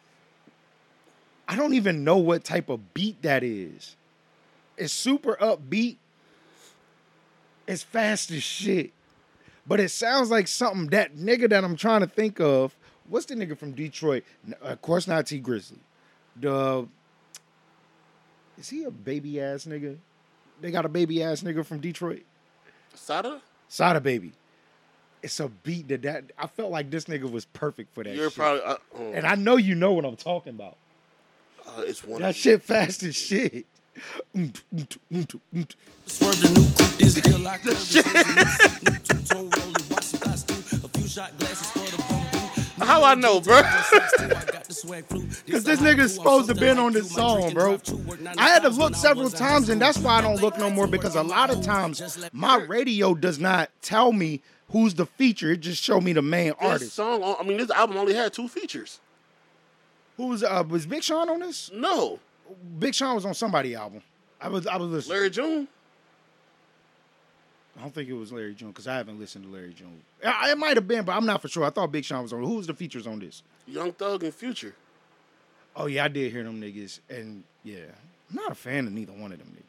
I don't even know what type of beat that is. It's super upbeat. It's fast as shit. But it sounds like something that nigga that I'm trying to think of. What's the nigga from Detroit? N- Of course not T Grizzly. The is he a baby ass nigga? They got a baby ass nigga from Detroit. Sada? Sada Baby. it's a beat that that I felt like this nigga was perfect for that. You're shit. probably, uh, uh, and I know you know what I'm talking about. uh, it's one. That shit fast as shit. Swerve the new coupe is kill like a two-tone rolling, watch some costume, a few shot glasses for the bumble. How I know, bro? Because this nigga's supposed to been on this song, bro. I had to look several times, and that's why I don't look no more, because a lot of times my radio does not tell me who's the feature. It just show me the main This artist. song, I mean, this album only had two features. Who was uh, was Big Sean on this? No, Big Sean was on somebody's album. I was I was listening. Larry June. I don't think it was Larry June because I haven't listened to Larry June. It might have been, but I'm not for sure. I thought Big Sean was on. Who was the features on this? Young Thug and Future. Oh yeah, I did hear them niggas, and yeah, I'm not a fan of neither one of them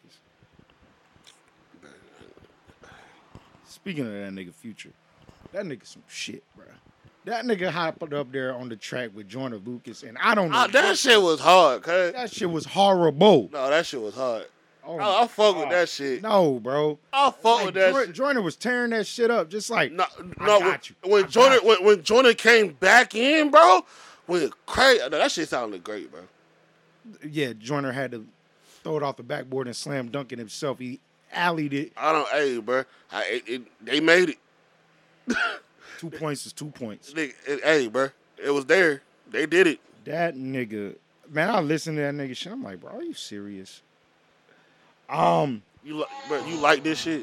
niggas. Speaking of that nigga Future, that nigga some shit, bro. That nigga hopped up there on the track with Joyner Lucas, and I don't know. Ah, that shit was hard, cuz. That shit was horrible. No, that shit was hard. Oh, I, I fuck with God. that shit. No, bro. I fuck Like, with that Joy- shit. Joyner was tearing that shit up, just like No, I no. got you. When, when I Jordan, got you. when, when Jordan came back in, bro, with crazy, that shit sounded great, bro. Yeah, Joyner had to throw it off the backboard and slam dunk it himself. He alleyed it. I don't, hey, bro, I, it, it, they made it. Two points is two points. Nigga, it, hey, bro, it was there. They did it. That nigga, man, I listen to that nigga shit. I'm like, bro, are you serious? Um, You, li- bro, you like this shit?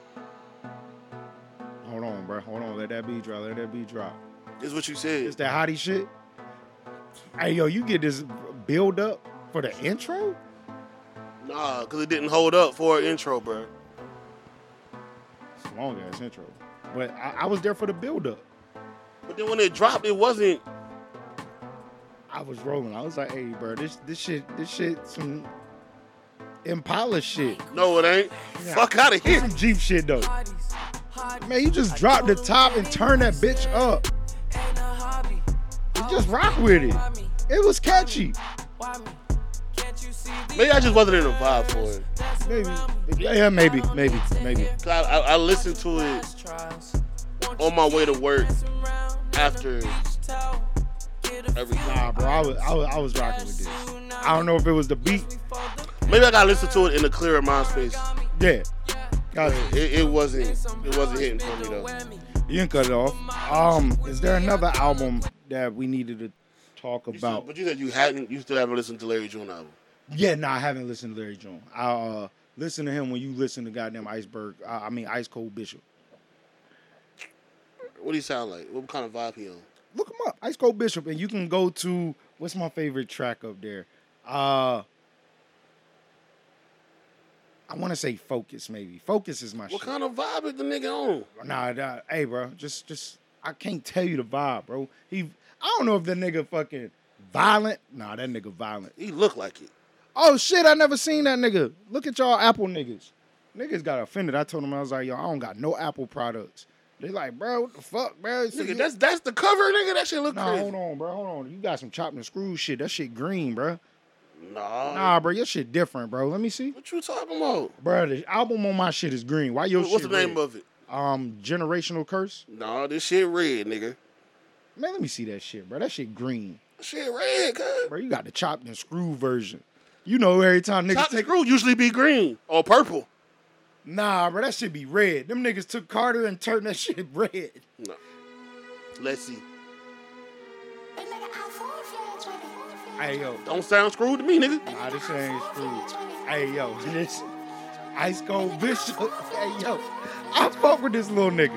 hold on, bro. Hold on. Let that beat drop. Let that beat drop. This is what you said. It's that hottie shit. Hey, yo, you get this build up for the intro? Nah, because it didn't hold up for an intro, bro. It's a long ass intro. But I, I was there for the build up. But then when it dropped, it wasn't. I was rolling. I was like, hey, bro, this this shit, this shit, some Impala shit. No, it ain't. Yeah. Fuck out of here. Some Jeep shit, though. Man, you just drop the top and turn that bitch up. You just rock with it. It was catchy. Maybe I just wasn't in the vibe for it. Maybe. Yeah, maybe, maybe, maybe. 'Cause I, I, I listened to it on my way to work after everything. Nah, bro, I was, I was, I was rocking with this. I don't know if it was the beat. Maybe I gotta listen to it in a clearer mind space. Yeah. Got It, it wasn't. It wasn't hitting for me though. You can cut it off. Um, is there another album that we needed to talk You about? still- but you said you hadn't. You still haven't listened to Larry June album. Yeah, no, I haven't listened to Larry June. I uh, listen to him when you listen to goddamn Iceberg. Uh, I mean, Ice Cold Bishop. What do he sound like? What kind of vibe he on? Look him up, Ice Cold Bishop, and you can go to what's my favorite track up there. Uh, I want to say Focus, maybe. Focus is my What shit. kind of vibe is the nigga on? Nah, nah, hey, bro, just, just, I can't tell you the vibe, bro. He, I don't know if the nigga fucking violent. Nah, that nigga violent. He look like it. Oh shit, I never seen that nigga. Look at y'all Apple niggas. Niggas got offended. I told them I was like, yo, I don't got no Apple products. They like, bro, what the fuck, bro? So Nigga, you- that's that's the cover, nigga. That shit look Nah, crazy. hold on, bro, hold on. You got some chopped and screwed shit. That shit green, bro. Nah. Nah, bro, your shit different, bro. Let me see. What you talking about? Bro, the album on my shit is green. Why your What- shit What's the name red? of it? Um, Generational Curse. Nah, this shit red, nigga. Man, let me see that shit, bro. That shit green. Shit red, cuz. Bro, you got the chopped and screwed version. You know every time niggas Top take screw usually be green or purple. Nah, bro, that shit be red. Them niggas took Carter and turned that shit red. No. Let's see. Hey, yo. Don't sound screwed to me, nigga. Nah, this shit ain't screwed. Hey, yo, this Ice Cold Bishop. Hey, yo, I fuck with this little nigga.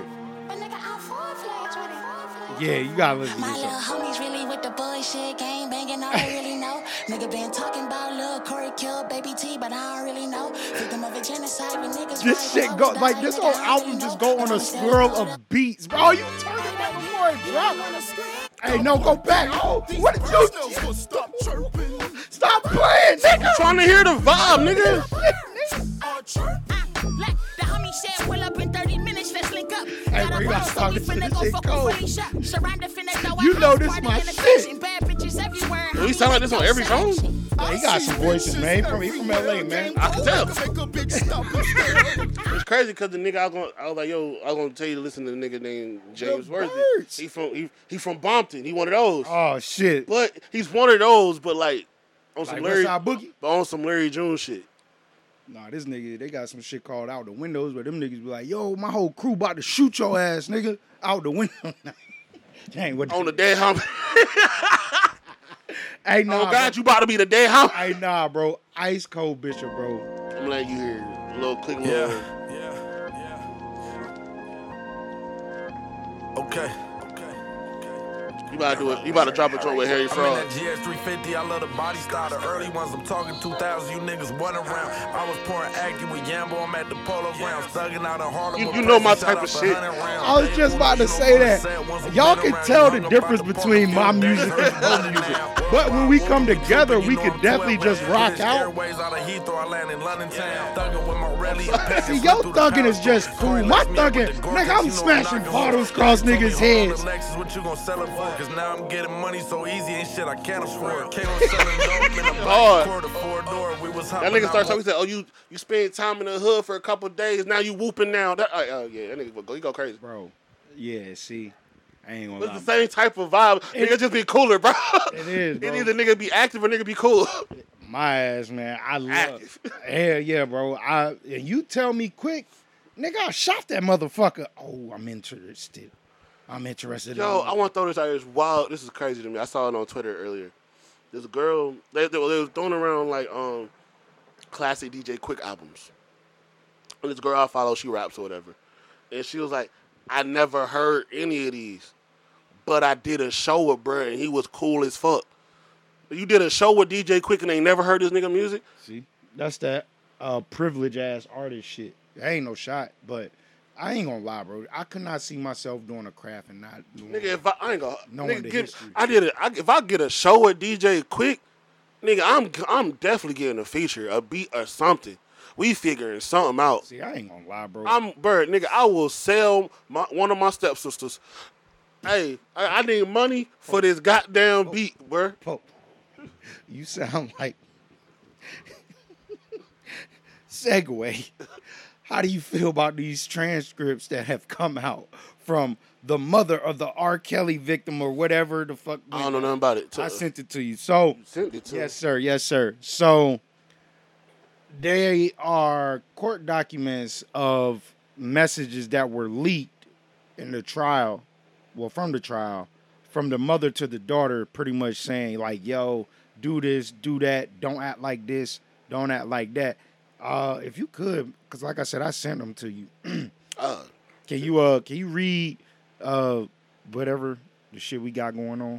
Yeah, you gotta listen to My this little song. homies really with the bullshit, gang banging, all I really know. Nigga been talking about Lil Corey killed Baby T, but I don't really know. Victim of a genocide, we niggas. This shit go, like, this whole album just go on a swirl of beats. Bro, you turn it down before it drop. Hey, no, go back. Oh, what did you do? Stop chirping. Stop playing, nigga. Trying to hear the vibe, nigga. Black, the homie said, pull up in thirty minutes, let's link up. Hey, bro, you gotta stop this shit. This shit cold. You You know this my shit. Bad bitches everywhere. Do he sound like this on every song? Yeah, he got some voices, man. He from, he from L A, man. I can tell. It's crazy because the nigga I was, gonna, I was like, yo, I was gonna tell you to listen to the nigga named James The Worthy. Birds. He from he, he from Bompton. He one of those. Oh shit! But he's one of those, but like on some Like Larry, Westside Boogie? but on some Larry June shit. Nah, this nigga, they got some shit called Out the Windows, where them niggas be like, yo, my whole crew about to shoot your ass, nigga, out the window. Dang, what On the dead homie. Hey, nah, Oh God, bro. you about to be the dead homie. Hey, nah, bro. Ice Cold Bishop, bro. I'm letting you hear a little quick little. Yeah, yeah, yeah. Okay. You about to do it. You about to drop a joint with Harry I'm in Fraud. that G S three fifty, I love the body style. The early ones, I'm talking two thousand, you niggas wasn't around. I was pouring acting with Yambo, I'm at the Polo Grounds, thugging out in Harlem. You- with you know my Prezi, type of shout out shit. for one hundred rounds. I was just about to say that. Y'all can tell the difference between my music and her music. But when we come together, we could definitely just rock out. See, your thugging is just cool. My thugging, nigga, I'm smashing bottles across niggas' heads. What you gonna sell it for? Cause now I'm getting money so easy and shit I can't afford. Came on selling dope in a Lord. black quarter four door. We was That hopping nigga out started talking. He said, "Oh, you you spend time in the hood for a couple days. Now you whooping now." That, uh, uh, yeah, that nigga go. He go crazy. Bro, yeah, see, I ain't gonna It's lie. the same type of vibe. Nigga just be cooler, bro. It is, bro. It either nigga be active or nigga be cool. My ass, man, I love. Active. Hell yeah, bro. I and you tell me quick, nigga, I shot that motherfucker. Oh, I'm interested. I'm interested. Yo, in I want to throw this out here. It's wild. This is crazy to me. I saw it on Twitter earlier. There's a girl. They, they, they was throwing around like um classic D J Quick albums. And this girl I follow, she raps or whatever. And she was like, I never heard any of these, but I did a show with bruh and he was cool as fuck. You did a show with D J Quick and they never heard this nigga music? See, that's that uh, privilege ass artist shit. That ain't no shot, but I ain't gonna lie, bro. I could not see myself doing a craft and not doing. Nigga, if I, I ain't gonna, Knowing nigga, the get, history. I did it. I, if I get a show with D J Quick, nigga, I'm I'm definitely getting a feature, a beat or something. We figuring something out. See, I ain't gonna lie, bro. I'm bird, nigga. I will sell my one of my stepsisters. Hey, I, I need money for this goddamn beat, bruh. Po, you sound like segue. How do you feel about these transcripts that have come out from the mother of the R. Kelly victim or whatever the fuck? I don't know nothing about it. I sent it to you. So, Sent it to yes, sir. Yes, sir. So, they are court documents of messages that were leaked in the trial, well, from the trial, from the mother to the daughter, pretty much saying, like, yo, do this, do that, don't act like this, don't act like that. Uh, if you could, because like I said, I sent them to you. Uh, Can you uh can you read uh whatever the shit we got going on?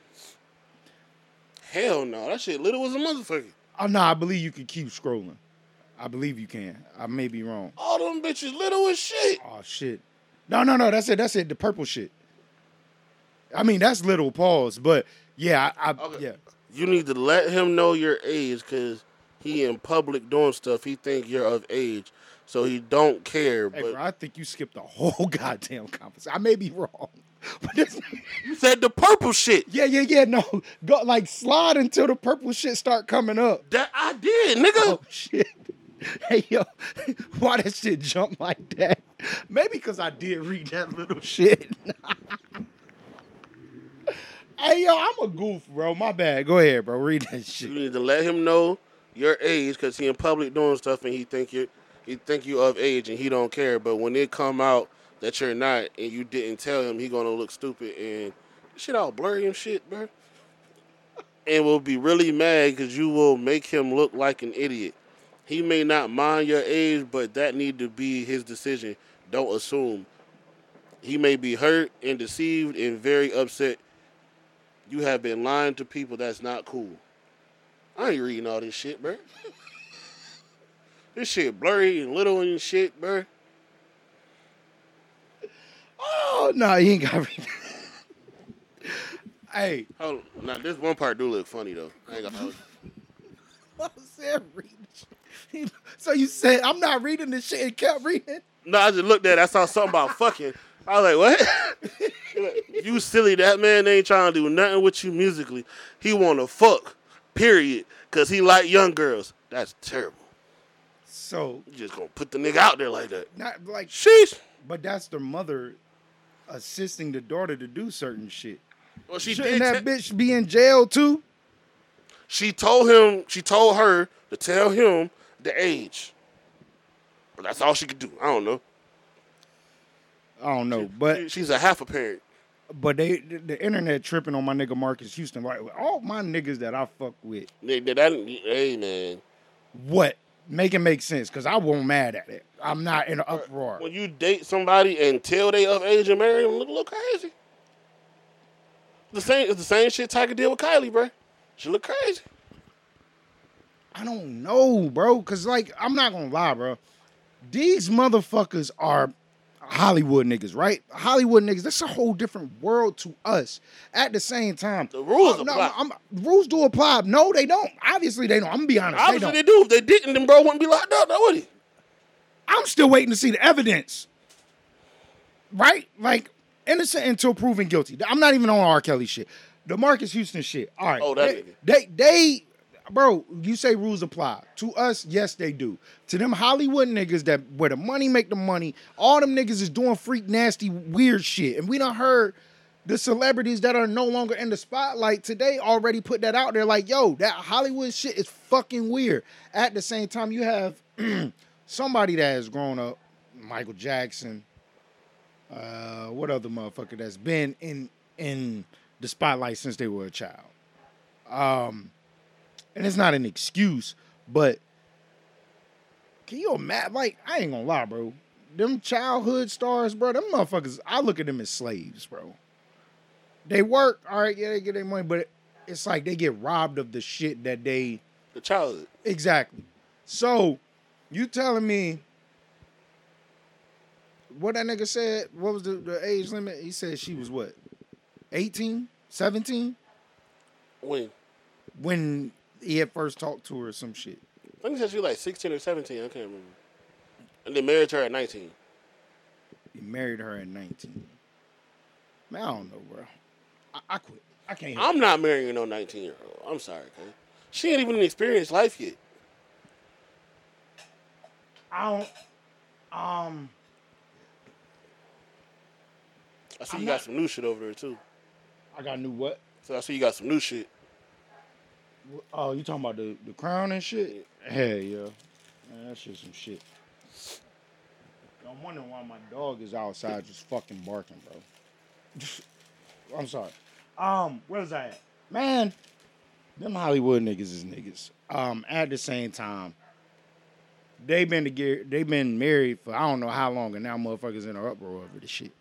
hell no, that shit little as a motherfucker. Oh no, I believe you can keep scrolling. I believe you can. I may be wrong. All them bitches little as shit. Oh shit. No, no, no. That's it. That's it. The purple shit. I mean, that's little pause, but yeah, I, I Okay. yeah. You need to let him know your age, cause he in public doing stuff. He think you're of age, so he don't care. Hey, but bro, I think you skipped the whole goddamn conversation. I may be wrong, but this, you said the purple shit. yeah, yeah, yeah. No, go like slide until the purple shit start coming up. That I did, nigga. Oh shit. Hey yo, why that shit jump like that? Maybe because I did read that little shit. Hey yo, I'm a goof, bro. My bad. Go ahead, bro. Read that You shit. need to let him know your age, because he in public doing stuff and he think you he think you of age and he don't care. But when it come out that you're not and you didn't tell him, he gonna look stupid and shit all blurry and shit, bro. And will be really mad because you will make him look like an idiot. He may not mind your age, but that need to be his decision. Don't assume. He may be hurt and deceived and very upset. You have been lying to people. That's not cool. I ain't reading all this shit, bro. This shit blurry and little and shit, bro. Oh no, you ain't got to read that. Hey, Hold on. Now, this one part do look funny, though. I ain't gonna hold you. I said read the shit. So you said I'm not reading this shit and kept reading? No, I just looked at it. I saw something about fucking. I was like, what? You silly. That man ain't trying to do nothing with you musically. He want to fuck, period. because he like young girls. That's terrible. So You just gonna put the nigga out there like that. not like, Sheesh. but that's the mother assisting the daughter to do certain shit. Well, she Shouldn't did. that te- bitch be in jail too? She told him. She told her to tell him the age. But that's all she could do. I don't know. I don't know, but She- she's a half a parent. but they the, the internet tripping on my nigga Marcus Houston. Like all my niggas that I fuck with, They, they, that, hey man, what make it make sense? Cause I won't mad at it. I'm not in an uproar. when you date somebody and tell they of age and marry them, look a little crazy. The same. It's the same shit Tiger did with Kylie, bro. She look crazy. I don't know, bro. Cause like I'm not gonna lie, bro. These motherfuckers are Hollywood niggas, right? Hollywood niggas. That's a whole different world to us. At the same time, The rules uh, no, apply. I'm, rules do apply. No, they don't. Obviously, they don't. I'm gonna be honest. Obviously they they, don't. do. If they didn't, then bro wouldn't be locked up, now would he? I'm still waiting to see the evidence. Right? Like, innocent until proven guilty. I'm not even on R. Kelly shit. The Marcus Houston shit. All right. Oh, that they, nigga. they, they, bro, you say rules apply. To us, yes, they do. To them Hollywood niggas that where the money make the money, all them niggas is doing freak nasty weird shit. And we done heard the celebrities that are no longer in the spotlight today already put that out there like, yo, that Hollywood shit is fucking weird. At the same time, you have somebody that has grown up, Michael Jackson, uh, what other motherfucker that's been in in the spotlight since they were a child. Um, and it's not an excuse, but can you imagine? Like, I ain't gonna lie, bro. Them childhood stars, bro, them motherfuckers, I look at them as slaves, bro. They work, all right, yeah, they get their money, but it's like they get robbed of the shit that they... The childhood. Exactly. So, you telling me what that nigga said, what was the, the age limit? He said she was what? eighteen? seventeen? When? When he had first talked to her or some shit. I think he said she was like sixteen or seventeen. I can't remember. And they married her at nineteen. He married her at nineteen. Man, I don't know, bro. I, I quit. I can't help I'm not marrying no nineteen-year-old. I'm sorry, cuz. She ain't even experienced life yet. I don't... Um... I see I'm you not- got some new shit over there, too. I got new what? So I see you got some new shit. Oh, you talking about the, the crown and shit? Hell yeah. Man, that shit some shit. I'm wondering why my dog is outside just fucking barking, bro. I'm sorry. Um, where's that at? Man, them Hollywood niggas is niggas. Um, at the same time, they been together, they been married for I don't know how long, and now motherfuckers in an uproar over this shit.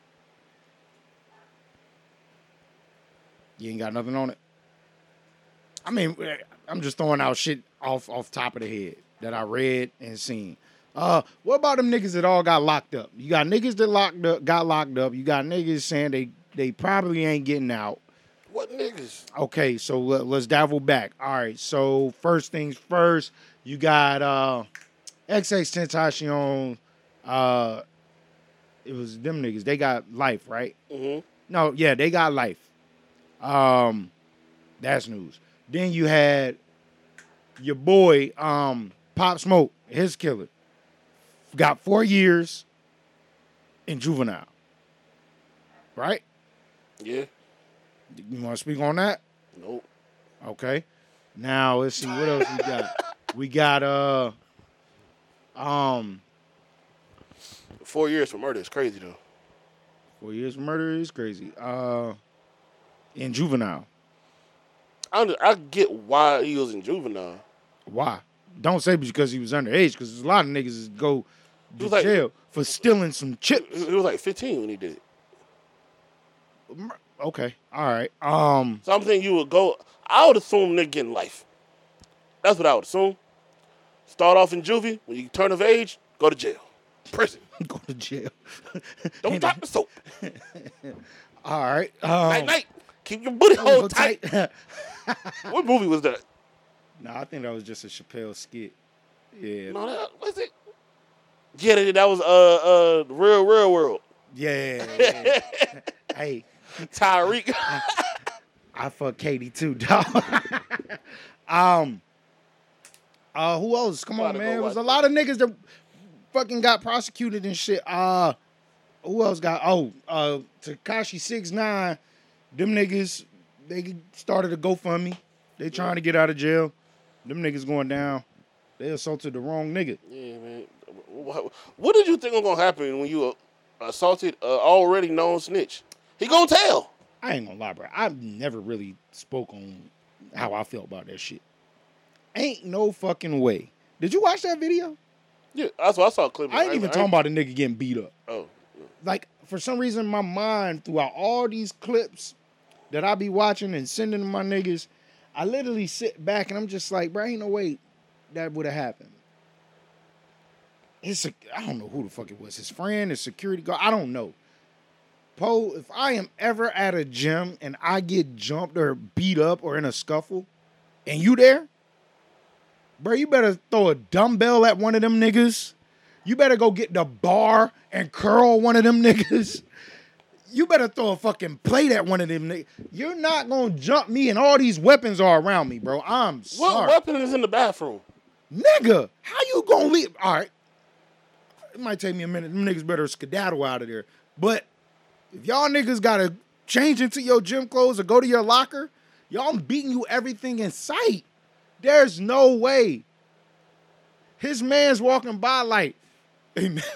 You ain't got nothing on it? I mean, I'm just throwing out shit off off top of the head that I read and seen. Uh, what about them niggas that all got locked up? You got niggas that locked up, got locked up. You got niggas saying they they probably ain't getting out. What niggas? Okay, so let, let's dabble back. All right, so first things first, you got uh, XXXTentacion. Uh, it was them niggas. They got life, right? Mm-hmm. No, yeah, they got life. Um, that's news. Then you had your boy, um, Pop Smoke, his killer. Got four years in juvenile. Right? Yeah. You want to speak on that? Nope. Okay. Now let's see what else we got. We got uh um Four years for murder is crazy, though. four years for murder is crazy. Uh in juvenile. I, under, I get why he was in juvenile. Why? Don't say because he was underage, because there's a lot of niggas that go He to was like- jail for stealing some chips. He was like fifteen when he did it. Okay. All right. Um So I'm thinking you would go. I would assume nigga getting life. That's what I would assume. Start off in juvie. When you turn of age, go to jail. Prison. go to jail. Don't drop the soap. All right. Night Um, night. Keep your booty hole hold tight. tight. What movie was that? No, I think that was just a Chappelle skit. Yeah. No, that was it. Yeah, that, that was uh uh real real world. Yeah. yeah. Hey, Tyreek. I fuck Katie too, dog. um, uh, who else? Come on, Gotta go man. It was a watch lot of niggas that fucking got prosecuted and shit. Uh, who else got? Oh, uh, Tekashi six nine. Them niggas, they started a GoFundMe. They trying to get out of jail. Them niggas going down. They assaulted the wrong nigga. Yeah, man. What, what did you think was gonna happen when you assaulted an already known snitch? He gonna tell. I ain't gonna lie, bro. I never really spoke on how I felt about that shit. Ain't no fucking way. Did you watch that video? Yeah, that's what I saw a clip. I ain't even talking about a nigga getting beat up. Oh, Like, for some reason, my mind, throughout all these clips that I be watching and sending to my niggas, I literally sit back and I'm just like, bro, ain't no way that would have happened. His, I don't know who the fuck it was. His friend, his security guard, I don't know. Poe, if I am ever at a gym and I get jumped or beat up or in a scuffle, and you there, bro, you better throw a dumbbell at one of them niggas. You better go get the bar and curl one of them niggas. You better throw a fucking plate at one of them niggas. You're not gonna jump me and all these weapons are around me, bro. I'm what sorry. weapon is in the bathroom? Nigga, how you gonna leave? All right. It might take me a minute. Them niggas better skedaddle out of there. But if y'all niggas gotta change into your gym clothes or go to your locker, y'all beating you everything in sight. There's no way. His man's walking by like, hey man.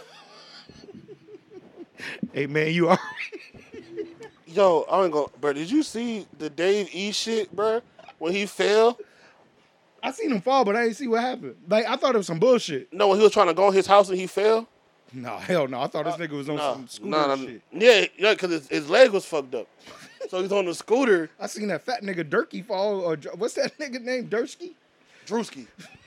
Hey man, you all right? Yo, I ain't gonna, bro. Did you see the Dave E shit, bro? When he fell? I seen him fall, but I didn't see what happened. Like, I thought it was some bullshit. No, when he was trying to go in his house and he fell. No, hell no. I thought this nigga was on No, some scooter no, no, shit. yeah, yeah, because his, his leg was fucked up. So he's on the scooter. I seen that fat nigga Durkee fall. Or what's that nigga name? Dursky? Drewski.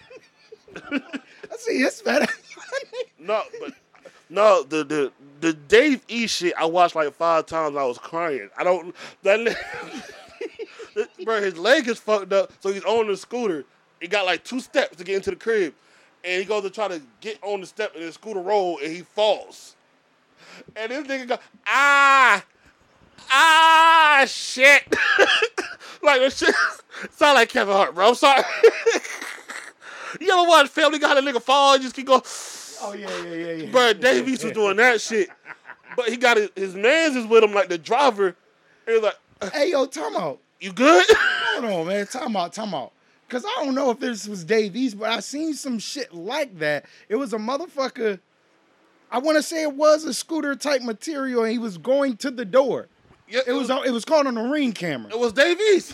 I see his fat. No, but no, the the the Dave E shit I watched like five times. I was crying. I don't that li- bro. His leg is fucked up, so he's on the scooter. He got like two steps to get into the crib, and he goes to try to get on the step, and the scooter roll, and he falls. And this nigga go ah ah shit. Like the shit sound like Kevin Hart, bro. I'm sorry. You ever watch Family Guy? That nigga fall and just keep going. Oh yeah, yeah, yeah, yeah. Bro, Dave East was doing that shit. But he got his, his mans is with him, like the driver. And he was like, Hey yo, time out. you good? Hold on, man. Time out, time out. Cause I don't know if this was Dave East, but I seen some shit like that. It was a motherfucker. I want to say it was a scooter type material, and he was going to the door. Yeah, It was it was caught on a ring camera. It was Dave East.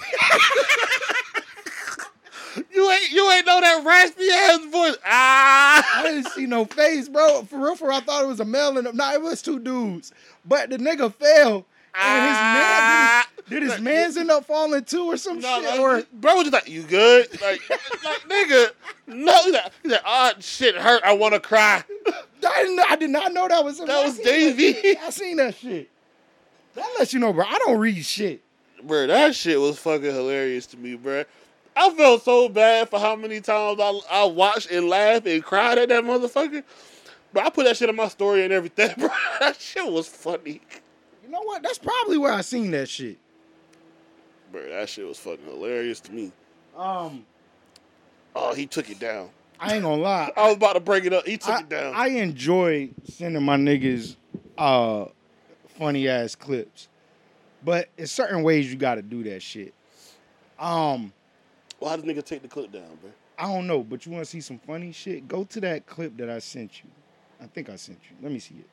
You ain't you ain't know that raspy ass voice. Ah. I didn't see no face, bro. For real, for real, I thought it was a male and a, nah, it was two dudes. But the nigga fell, and his man did his, did his man's end up falling too or some No, shit? no, Or bro was just like, you good? Like, like nigga, no. He's like, he's like, oh shit hurt. I want to cry. I didn't, I did not know that was him. That I was seen Dave that shit. East. I seen that shit. That lets you know, bro. I don't read shit. Bro, that shit was fucking hilarious to me, bro. I felt so bad for how many times I, I watched and laughed and cried at that motherfucker. But I put that shit in my story and everything, bro. That shit was funny. You know what? That's probably where I seen that shit. Bro, that shit was fucking hilarious to me. Um, Oh, he took it down. I ain't gonna lie. I was about to break it up. He took I, it down. I enjoy sending my niggas uh, funny ass clips, but in certain ways you got to do that shit. Um, Why did nigga take the clip down, bro? I don't know, but you want to see some funny shit? Go to that clip that I sent you. I think I sent you. Let me see it.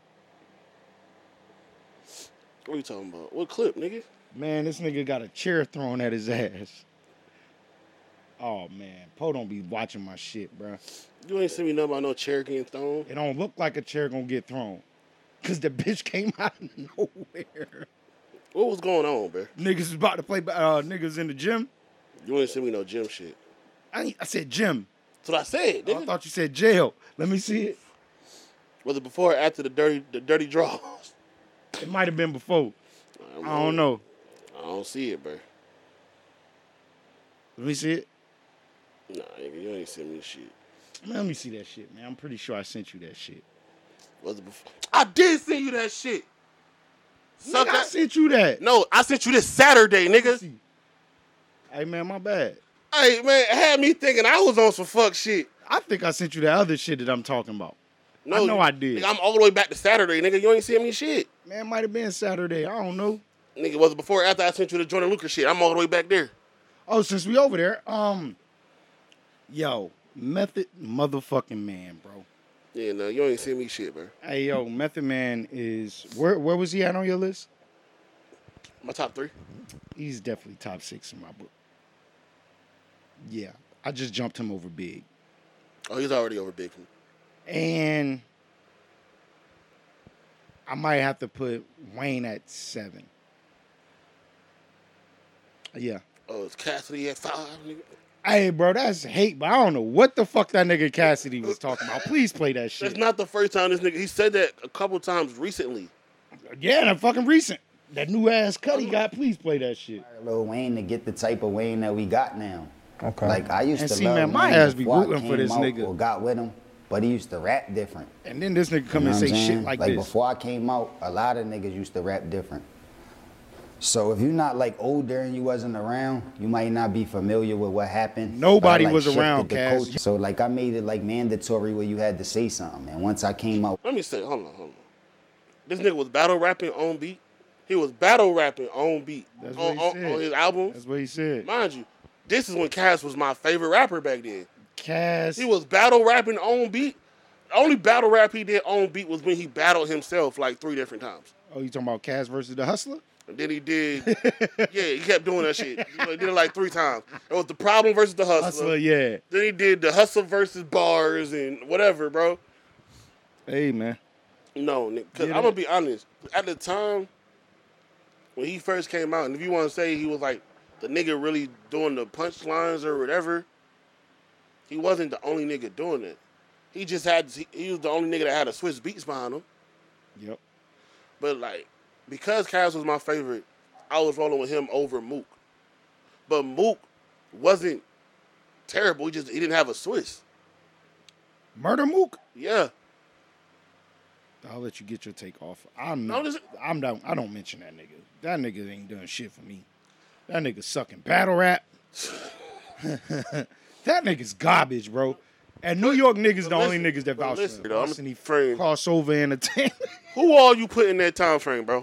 What are you talking about? What clip, nigga? Man, this nigga got a chair thrown at his ass. Oh man, Poe don't be watching my shit, bro. You ain't seen me know about no chair getting thrown. It don't look like a chair gonna get thrown, cause the bitch came out of nowhere. What was going on, bro? Niggas is about to play. Uh, niggas in the gym. You ain't seen me no gym shit. I ain't, I said gym. That's what I said, Oh, nigga. I thought you said jail. Let me see it. Was it before or after the dirty the dirty draws? It might have been before. I don't know. I don't see it, bro. Let me see it. Nah, nigga, you ain't sent me shit. Man, let me see that shit, man. I'm pretty sure I sent you that shit. Was it before? I did send you that shit. Nigga, I sent you that. No, I sent you this Saturday, Let me nigga. see. Hey man, my bad. Hey man, it had me thinking I was on some fuck shit. I think I sent you the other shit that I'm talking about. No, I know I did. Nigga, I'm all the way back to Saturday, nigga. You ain't seen me shit. Man, might have been Saturday. I don't know. Nigga, was it before or after I sent you the Jordan Lucas shit? I'm all the way back there. Oh, since we over there, um, yo, Method motherfucking Man, bro. Yeah, no, you ain't seen me shit, bro. Hey, yo, Method Man is where? Where was he at on your list? My top three. He's definitely top six in my book. Yeah, I just jumped him over Big, Oh, he's already over Big. and I might have to put Wayne at seven. Yeah. Oh, it's Cassidy at five, nigga. Hey, bro, that's hate, but I don't know what the fuck that nigga Cassidy was talking about. Please play that shit. That's not the first time this nigga. He said that a couple times recently. Yeah, that fucking recent. That new ass cut he got. Please play that shit. Lil Wayne to get the type of Wayne that we got now. Okay. Like I used And to see, love man, my Wayne ass be before I rooting for came this out nigga. Or got with him, but he used to rap different. And then this nigga come You know and what say I'm shit saying? like, Like this. before I came out, a lot of niggas used to rap different. So if you're not like older and you wasn't around, you might not be familiar with what happened. Nobody But I, like, was shifted around, the Cass. culture. So like I made it like mandatory where you had to say something. And once I came out, Let me say, hold on, hold on. This nigga was battle rapping on beat. He was battle rapping on beat That's on, what he on, said. on his albums. That's what he said. Mind you, this is when Cass was my favorite rapper back then. Cass. He was battle rapping on beat. The only battle rap he did on beat was when he battled himself like three different times. Oh, you talking about Cass versus the Hustler? And then he did, yeah, he kept doing that shit. He did it like three times. It was The Problem versus The Hustler. Hustler, yeah. Then he did The Hustle versus Bars and whatever, bro. Hey, man. No, because Get I'm going it. to be honest. At the time, when he first came out, and if you want to say he was like the nigga really doing the punchlines or whatever, he wasn't the only nigga doing it. He just had, he, he was the only nigga that had a Swiss Beats behind him. Yep. But like, because Cass was my favorite, I was rolling with him over Mook. But Mook wasn't terrible. He just he didn't have a Swiss. Murder Mook? Yeah. I'll let you get your take off. I'm No, not, this- I'm down. I don't mention that nigga. That nigga ain't doing shit for me. That nigga sucking battle rap. That nigga's garbage, bro. And New York niggas the but only listen- niggas that but vouch listen, for though, him. I'm Any afraid- crossover entertainment. Who all you put in that time frame, bro?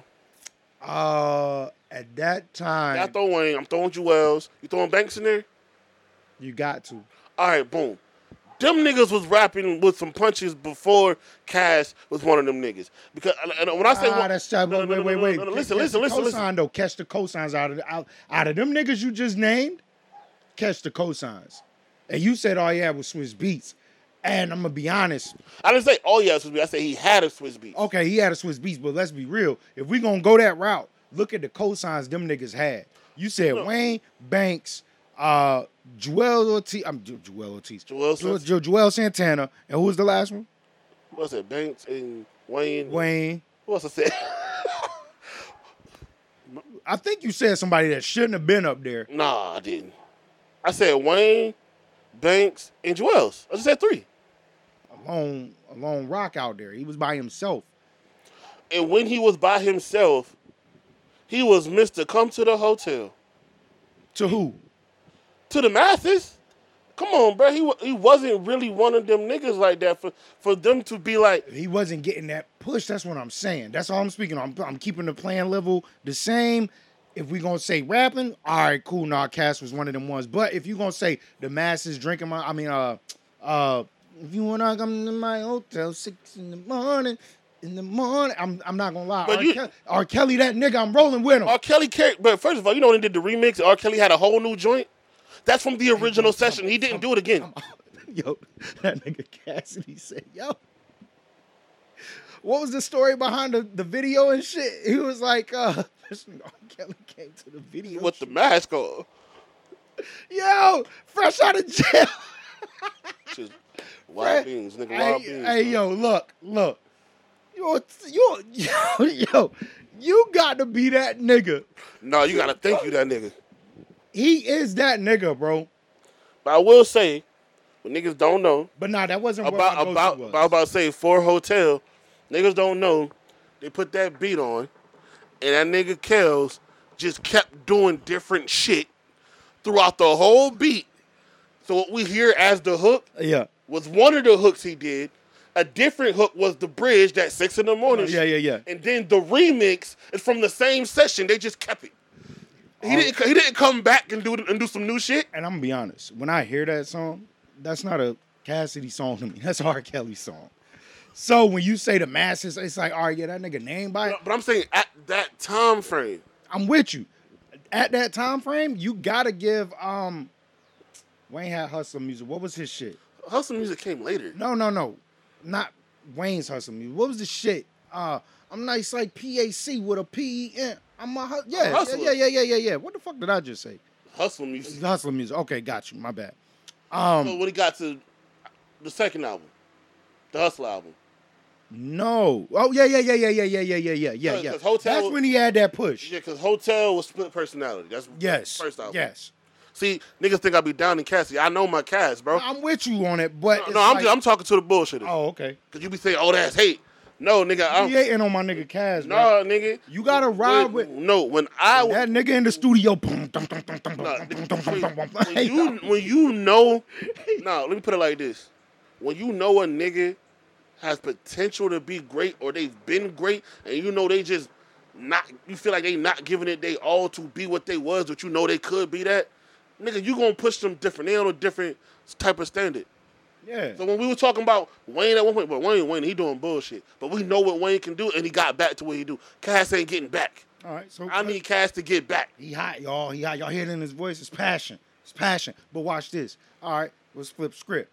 Uh, at that time, I throw Wayne. I'm throwing Jewels. You throwing Banks in there? you got to. All right, boom. Them niggas was rapping with some punches before Cass was one of them niggas. Because and when I say Ah, one- that's tough. no, Wait, no, no, wait, no, wait, no, no, wait. Listen, Catch listen, the listen, listen. cosign, though. Catch the cosigns out of the, out, out of them niggas you just named. Catch the cosigns. And you said all you had was Swiss Beats. And I'm gonna be honest. I didn't say oh yeah, Swiss Beats. I said he had a Swiss Beats. Okay, he had a Swiss Beats, but let's be real. If we gonna go that route, look at the cosigns them niggas had. You said Wayne, Banks, uh, Joel Ortiz. I'm Ju- Joel Ortiz. Joel Joel, Santana. Joel Santana. And who was the last one? What's that? Banks and Wayne. Wayne. Who else I said? I think you said somebody that shouldn't have been up there. Nah, I didn't. I said Wayne, Banks, and Jewels. I just said three. Alone, alone rock out there. He was by himself. And when he was by himself, he was Mister Come to the Hotel. To who? To the masses. Come on, bro. He wa- he wasn't really one of them niggas like that for, for them to be like, He wasn't getting that push. That's what I'm saying. That's all I'm speaking on. I'm, I'm keeping the playing level the same. If we gonna say rapping, all right, cool. Nah, Cass was one of them ones. But if you gonna say the masses drinking my, I mean, uh, uh, if you wanna come to my hotel six in the morning, in the morning, I'm I'm not gonna lie. But R. you- Kelly, R. Kelly, that nigga, I'm rolling with him. R. Kelly carried, but first of all, you know when they did the remix, R. Kelly had a whole new joint? That's from the original session. He didn't do it again. Yo, that nigga Cassidy said, yo. What was the story behind the, the video and shit? He was like, uh, this nigga R. Kelly came to the video. With the mask on. Yo, fresh out of jail. Just wild beans, nigga, wild Hey, beans. hey, bro. yo, look, look. You, you, yo, yo, you got to be that nigga. No, you gotta think you that nigga. He is that nigga, bro. But I will say, what niggas don't know, But nah, that wasn't what about my go-to about was. about about to say for Hotel, niggas don't know. They put that beat on, and that nigga Kels just kept doing different shit throughout the whole beat. So what we hear as the hook Yeah. was one of the hooks he did. A different hook was the bridge, that six in the morning. Yeah, shit. yeah, yeah. And then the remix is from the same session. They just kept it. He Oh. didn't. He didn't come back and do and do some new shit. And I'm gonna be honest, when I hear that song, that's not a Cassidy song to me. That's a R. Kelly song. So when you say the masses, it's like, all right, yeah, that nigga name by it. But I'm saying at that time frame. I'm with you. At that time frame, you gotta give um Wayne had hustle music. What was his shit? Hustle music came later. No, no, no. Not Wayne's hustle music. What was the shit? Uh I'm nice like P A C with a P E N. I'm a hu- yeah, yeah, Hustler. yeah, yeah, yeah, yeah, yeah. What the fuck did I just say? Hustle music. Hustler music. Okay, got you. My bad. Um So when he got to the second album, the Hustle album. No. Oh yeah, yeah, yeah, yeah, yeah, yeah, yeah, yeah, yeah, yeah, Cause- yeah. cause Hotel That's was- when he had that push. Yeah, because Hotel was split personality. That's Yes. the first album. Yes. See, niggas think I be down in Cassie. I know my cast, bro. I'm with you on it, but no, it's no, I'm, like, just, I'm talking to the bullshitters. oh, okay. Cause you be saying, "Oh, that's hate." No, nigga, I'm He hating on my nigga Kaz, no, bro. nigga. You gotta ride with no. When I that nigga in the studio. Boom, dum, dum, dum, dum, Nah, dum, dum, dum, dum, dum, dum. when you when you know, no, let me put it like this: when you know a nigga has potential to be great, or they've been great, and you know they just not, you feel like they not giving it they all to be what they was, but you know they could be that, nigga, you gonna push them different. They on a different type of standard. Yeah. So when we were talking about Wayne at one point, but Wayne, Wayne, he doing bullshit. But we know what Wayne can do, and he got back to what he do. Cass ain't getting back. All right. So I need Cass to get back. he hot, y'all. He hot. Y'all hear it in his voice. It's passion. It's passion. But watch this. All right. Let's flip script.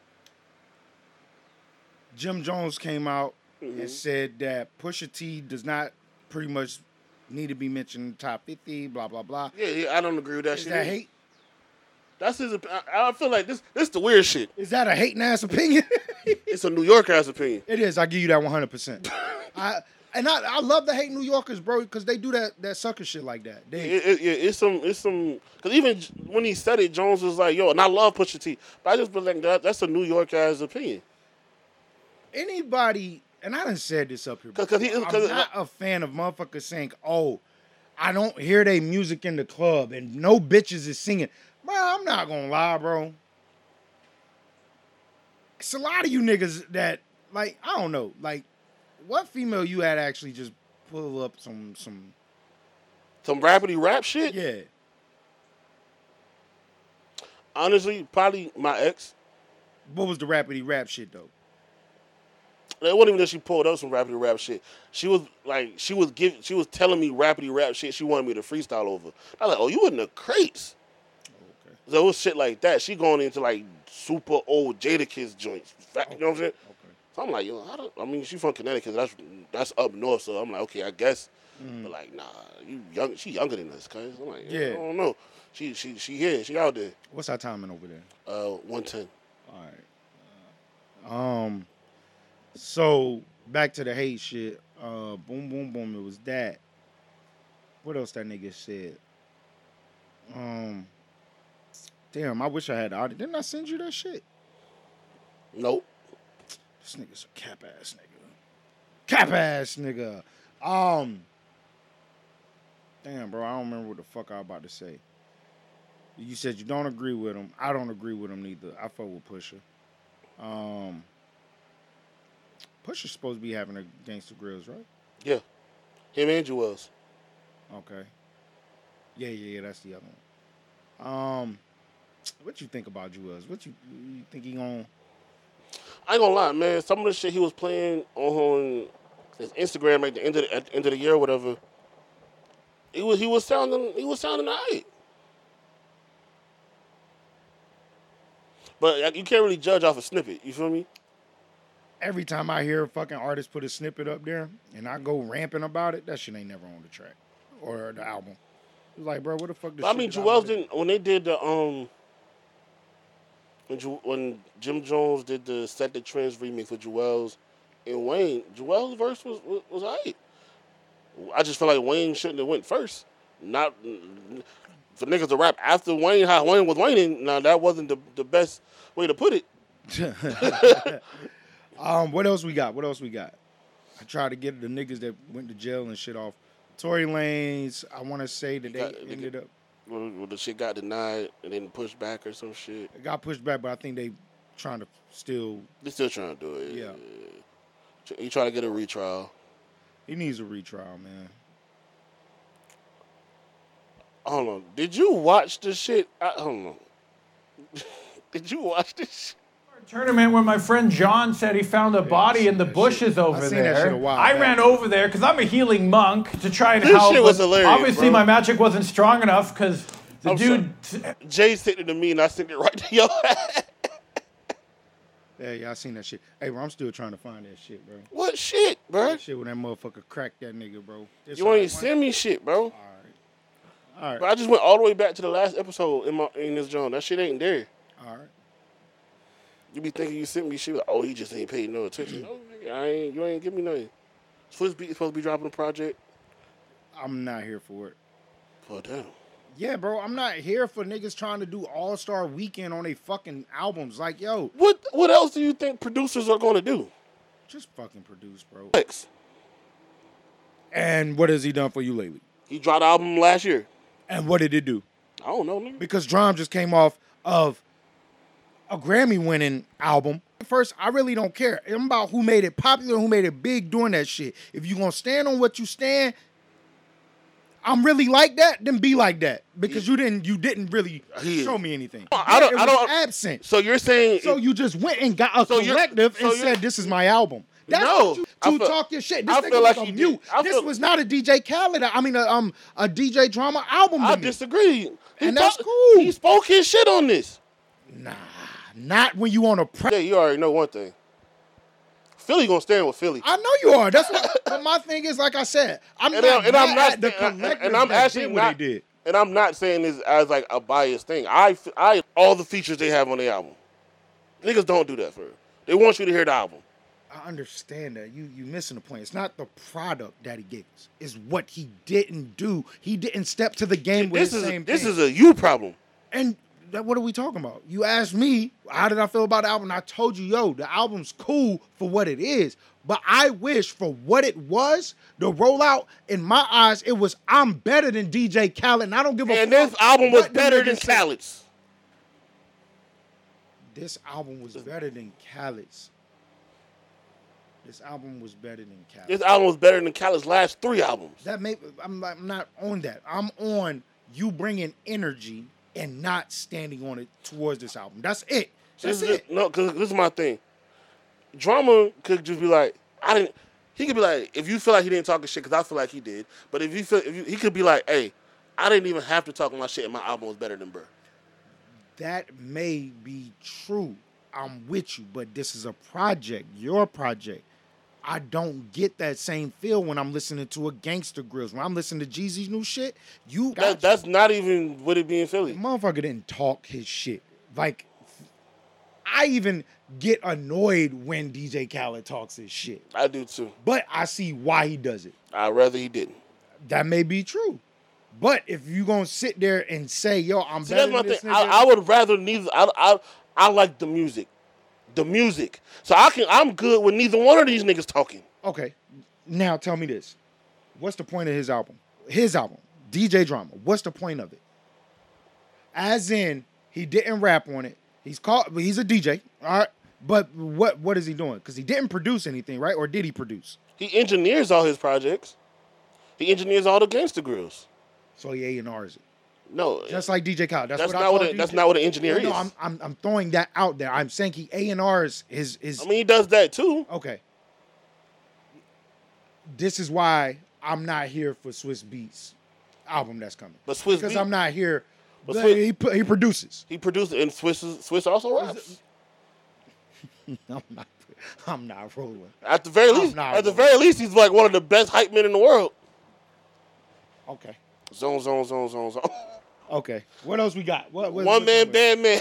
Jim Jones came out Mm-hmm. and said that Pusha T does not pretty much need to be mentioned in the top fifty. Blah blah blah. Yeah, yeah, I don't agree with that Is shit. that either. hate? That's his. op- I, I feel like this. This the weird shit. Is that a hating ass opinion? It's a New York ass opinion. It is. I give you that one hundred percent. I and I, I love to hate New Yorkers, bro, because they do that that sucker shit like that. They It, it, it- it's some. It's some. Because even J- when he said it, Jones was like, "Yo," and I love Pusha T, but I just been like, that, "That's a New York ass opinion." anybody, and I done said this up here, 'Cause- 'cause he- I'm 'cause- not a fan of motherfuckers saying, "Oh, I don't hear they music in the club and no bitches is singing." Bro, I'm not gonna lie, bro. It's a lot of you niggas that, like, I don't know, like, what female you had actually just pull up some some Some rapidy rap shit. yeah. Honestly, probably my ex. What was the rapidy rap shit though? It wasn't even that she pulled up some rapidy rap shit. She was like, she was giving, she was telling me rapidy rap shit. She wanted me to freestyle over. I was like, oh, you in the crates. Okay. So it was shit like that. She going into like super old Jadakiss joints. Fa- You know what I'm saying? Okay. So I'm like, yo, I, don't, I mean, she from Connecticut. That's that's up north. So I'm like, okay, I guess. But like, nah, you young. She younger than us, cuz. I'm like, yeah, Yeah. I don't know. She she she here. She out there. What's our timing over there? Uh, one ten. All right. Uh, um. So back to the hate shit. Uh, boom, boom, boom. It was that. What else that nigga said? Um. Damn, I wish I had the audio. Didn't I send you that shit? Nope. This nigga's a cap ass nigga. Cap ass nigga. Um. Damn, bro. I don't remember what the fuck I was about to say. You said you don't agree with him. I don't agree with him neither. I fuck with Pusha. Um. Pusha's supposed to be having a Gangsta Grills, right? Yeah. Him and Jewels. Okay. Yeah, yeah, yeah. That's the other one. Um. What you think about Jewels? What you, you think he gonna? I ain't gonna lie, man. Some of the shit he was playing on his Instagram at the end of the, at the end of the year, or whatever. He was he was sounding he was sounding alright. But like, you can't really judge off a snippet. You feel me? Every time I hear a fucking artist put a snippet up there and I go ramping about it, that shit ain't never on the track or the album. It's like, bro, what the fuck? This But I shit mean, that I Jewels wrote? didn't when they did the um when Ju- when Jim Jones did the Set the Trends remix with Jewels and Wayne. Jewels' verse was was, was alright. I just feel like Wayne shouldn't have went first. Not for niggas to rap after Wayne. How Wayne was Wayne. Now that wasn't the the best way to put it. Um, what else we got? What else we got? I tried to get the niggas that went to jail and shit off. Tory Lanez, I want to say that You they got- ended up. Well, well, the shit got denied and then pushed back or some shit. It got pushed back, but I think they trying to still. They still trying to do it. Yeah. He trying to get a retrial. He needs a retrial, man. Hold on. Did you watch the shit? I don't know. Did you watch this shit? Tournament where my friend John said he found a body in the bushes over I seen there. that shit a while I back. ran over there because I'm a healing monk to try and This help. shit was but hilarious, Obviously, bro. my magic wasn't strong enough because the I'm dude. Jay sent it to me and I sent it right to your ass. Yeah, yeah, I seen that shit. Hey, bro, I'm still trying to find that shit, bro. What shit, bro? That shit when that motherfucker cracked that nigga, bro. This You all ain't right, send me shit, bro. All right. But I just went all the way back to the last episode in my in this joint. That shit ain't there. All right. You be thinking you sent me shit. Like, oh, he just ain't paid no attention. No, nigga, I ain't. You ain't give me nothing. Swiss Beat is supposed to be dropping a project. I'm not here for it. Oh damn. Yeah, bro, I'm not here for niggas trying to do All Star Weekend on they fucking albums. Like, yo, What What else do you think producers are going to do? just fucking produce, bro. X. And what has he done for you lately? He dropped an album last year. And what did it do? I don't know, nigga. Because Drum just came off of a Grammy-winning album. First, I really don't care. I'm about who made it popular, who made it big doing that shit. If you gonna stand on what you stand, I'm really like that, then be like that. Because you didn't you didn't really He- show me anything. I don't- It I was don't- absent. So you're saying? So you just went and got a So you're- collective so and you're- said, this is my album. That's No, what you I to feel- talk your shit. This I nigga feel was like a you mute. did. I This feel- was not a D J Khaled, I mean, a, um, a D J Drama album I to me. disagree. He And that's talk- cool. He spoke his shit on this. Nah, not when you on a pre- Yeah, you already know one thing. Philly gonna stand with Philly. I know you are. That's what. But my thing is, like I said, I'm And not I'm- and mad I'm not at the saying- and- collective and I'm that actually did what not- they did. And I'm not saying this as like a biased thing. I, I all the features they have on the album. Niggas don't do that for real. They want you to hear the album. I understand that. You you missing the point. It's not the product that he gave us. It's what he didn't do. He didn't step to the game with This his is same this thing. is a you problem. And that, what are we talking about? You asked me, how did I feel about the album? I told you, yo, the album's cool for what it is. But I wish for what it was, the rollout, in my eyes, it was, I'm better than D J Khaled, and I don't give a And fuck. this album was what them better than niggas say. Khaled's. This album was better than Khaled's. This album was better than Khaled. This album was better than Khaled's last three albums. That may, I'm, not- I'm not on that. I'm on you bringing energy and not standing on it towards this album. That's it. That's This is- it. No, because this is my thing. Drama could just be like, I didn't. He could be like, if you feel like he didn't talk his shit, because I feel like he did. But if you feel, if you, he could be like, hey, I didn't even have to talk my shit, and my album was better than Burr. That may be true. I'm with you, but this is a project, your project. I don't get that same feel when I'm listening to a Gangsta Grills. When I'm listening to Jeezy's new shit, you That, got that's not even what it be in Philly. the motherfucker didn't talk his shit. Like, I even get annoyed when D J Khaled talks his shit. I do too. But I see why he does it. I'd rather he didn't. That may be true. But if you gonna sit there and say, yo, I'm See, better that's my than this thing. nigga, I, I would rather neither. I, I I like the music, the music. So I can. I'm good with neither one of these niggas talking. Okay, now tell me this. What's the point of his album? His album, D J Drama. What's the point of it? As in, he didn't rap on it. He's called, he's a D J, all right? But what what is he doing? Because he didn't produce anything, right? Or did he produce? He engineers all his projects. He engineers all the Gangsta Grills. So he A and R's it. No, Just like D J Khaled. That's, That's what I not what call a- D J. that's not what an engineer no, no, is. I'm, I'm I'm throwing that out there. I'm saying he A and R's his his. I mean he does that too. Okay. This is why I'm not here for Swiss Beats album that's coming. But Swiss because Beat- I'm not here. But But Swiss- he pu- he produces. He produced it, and Swiss is- Swiss also raps. I'm not. I'm not rolling. At the very I'm least, not at the rolling. very least, he's like one of the best hype men in the world. Okay. Zone, zone, zone, zone, zone. Okay. What else we got? What, what One man, band man.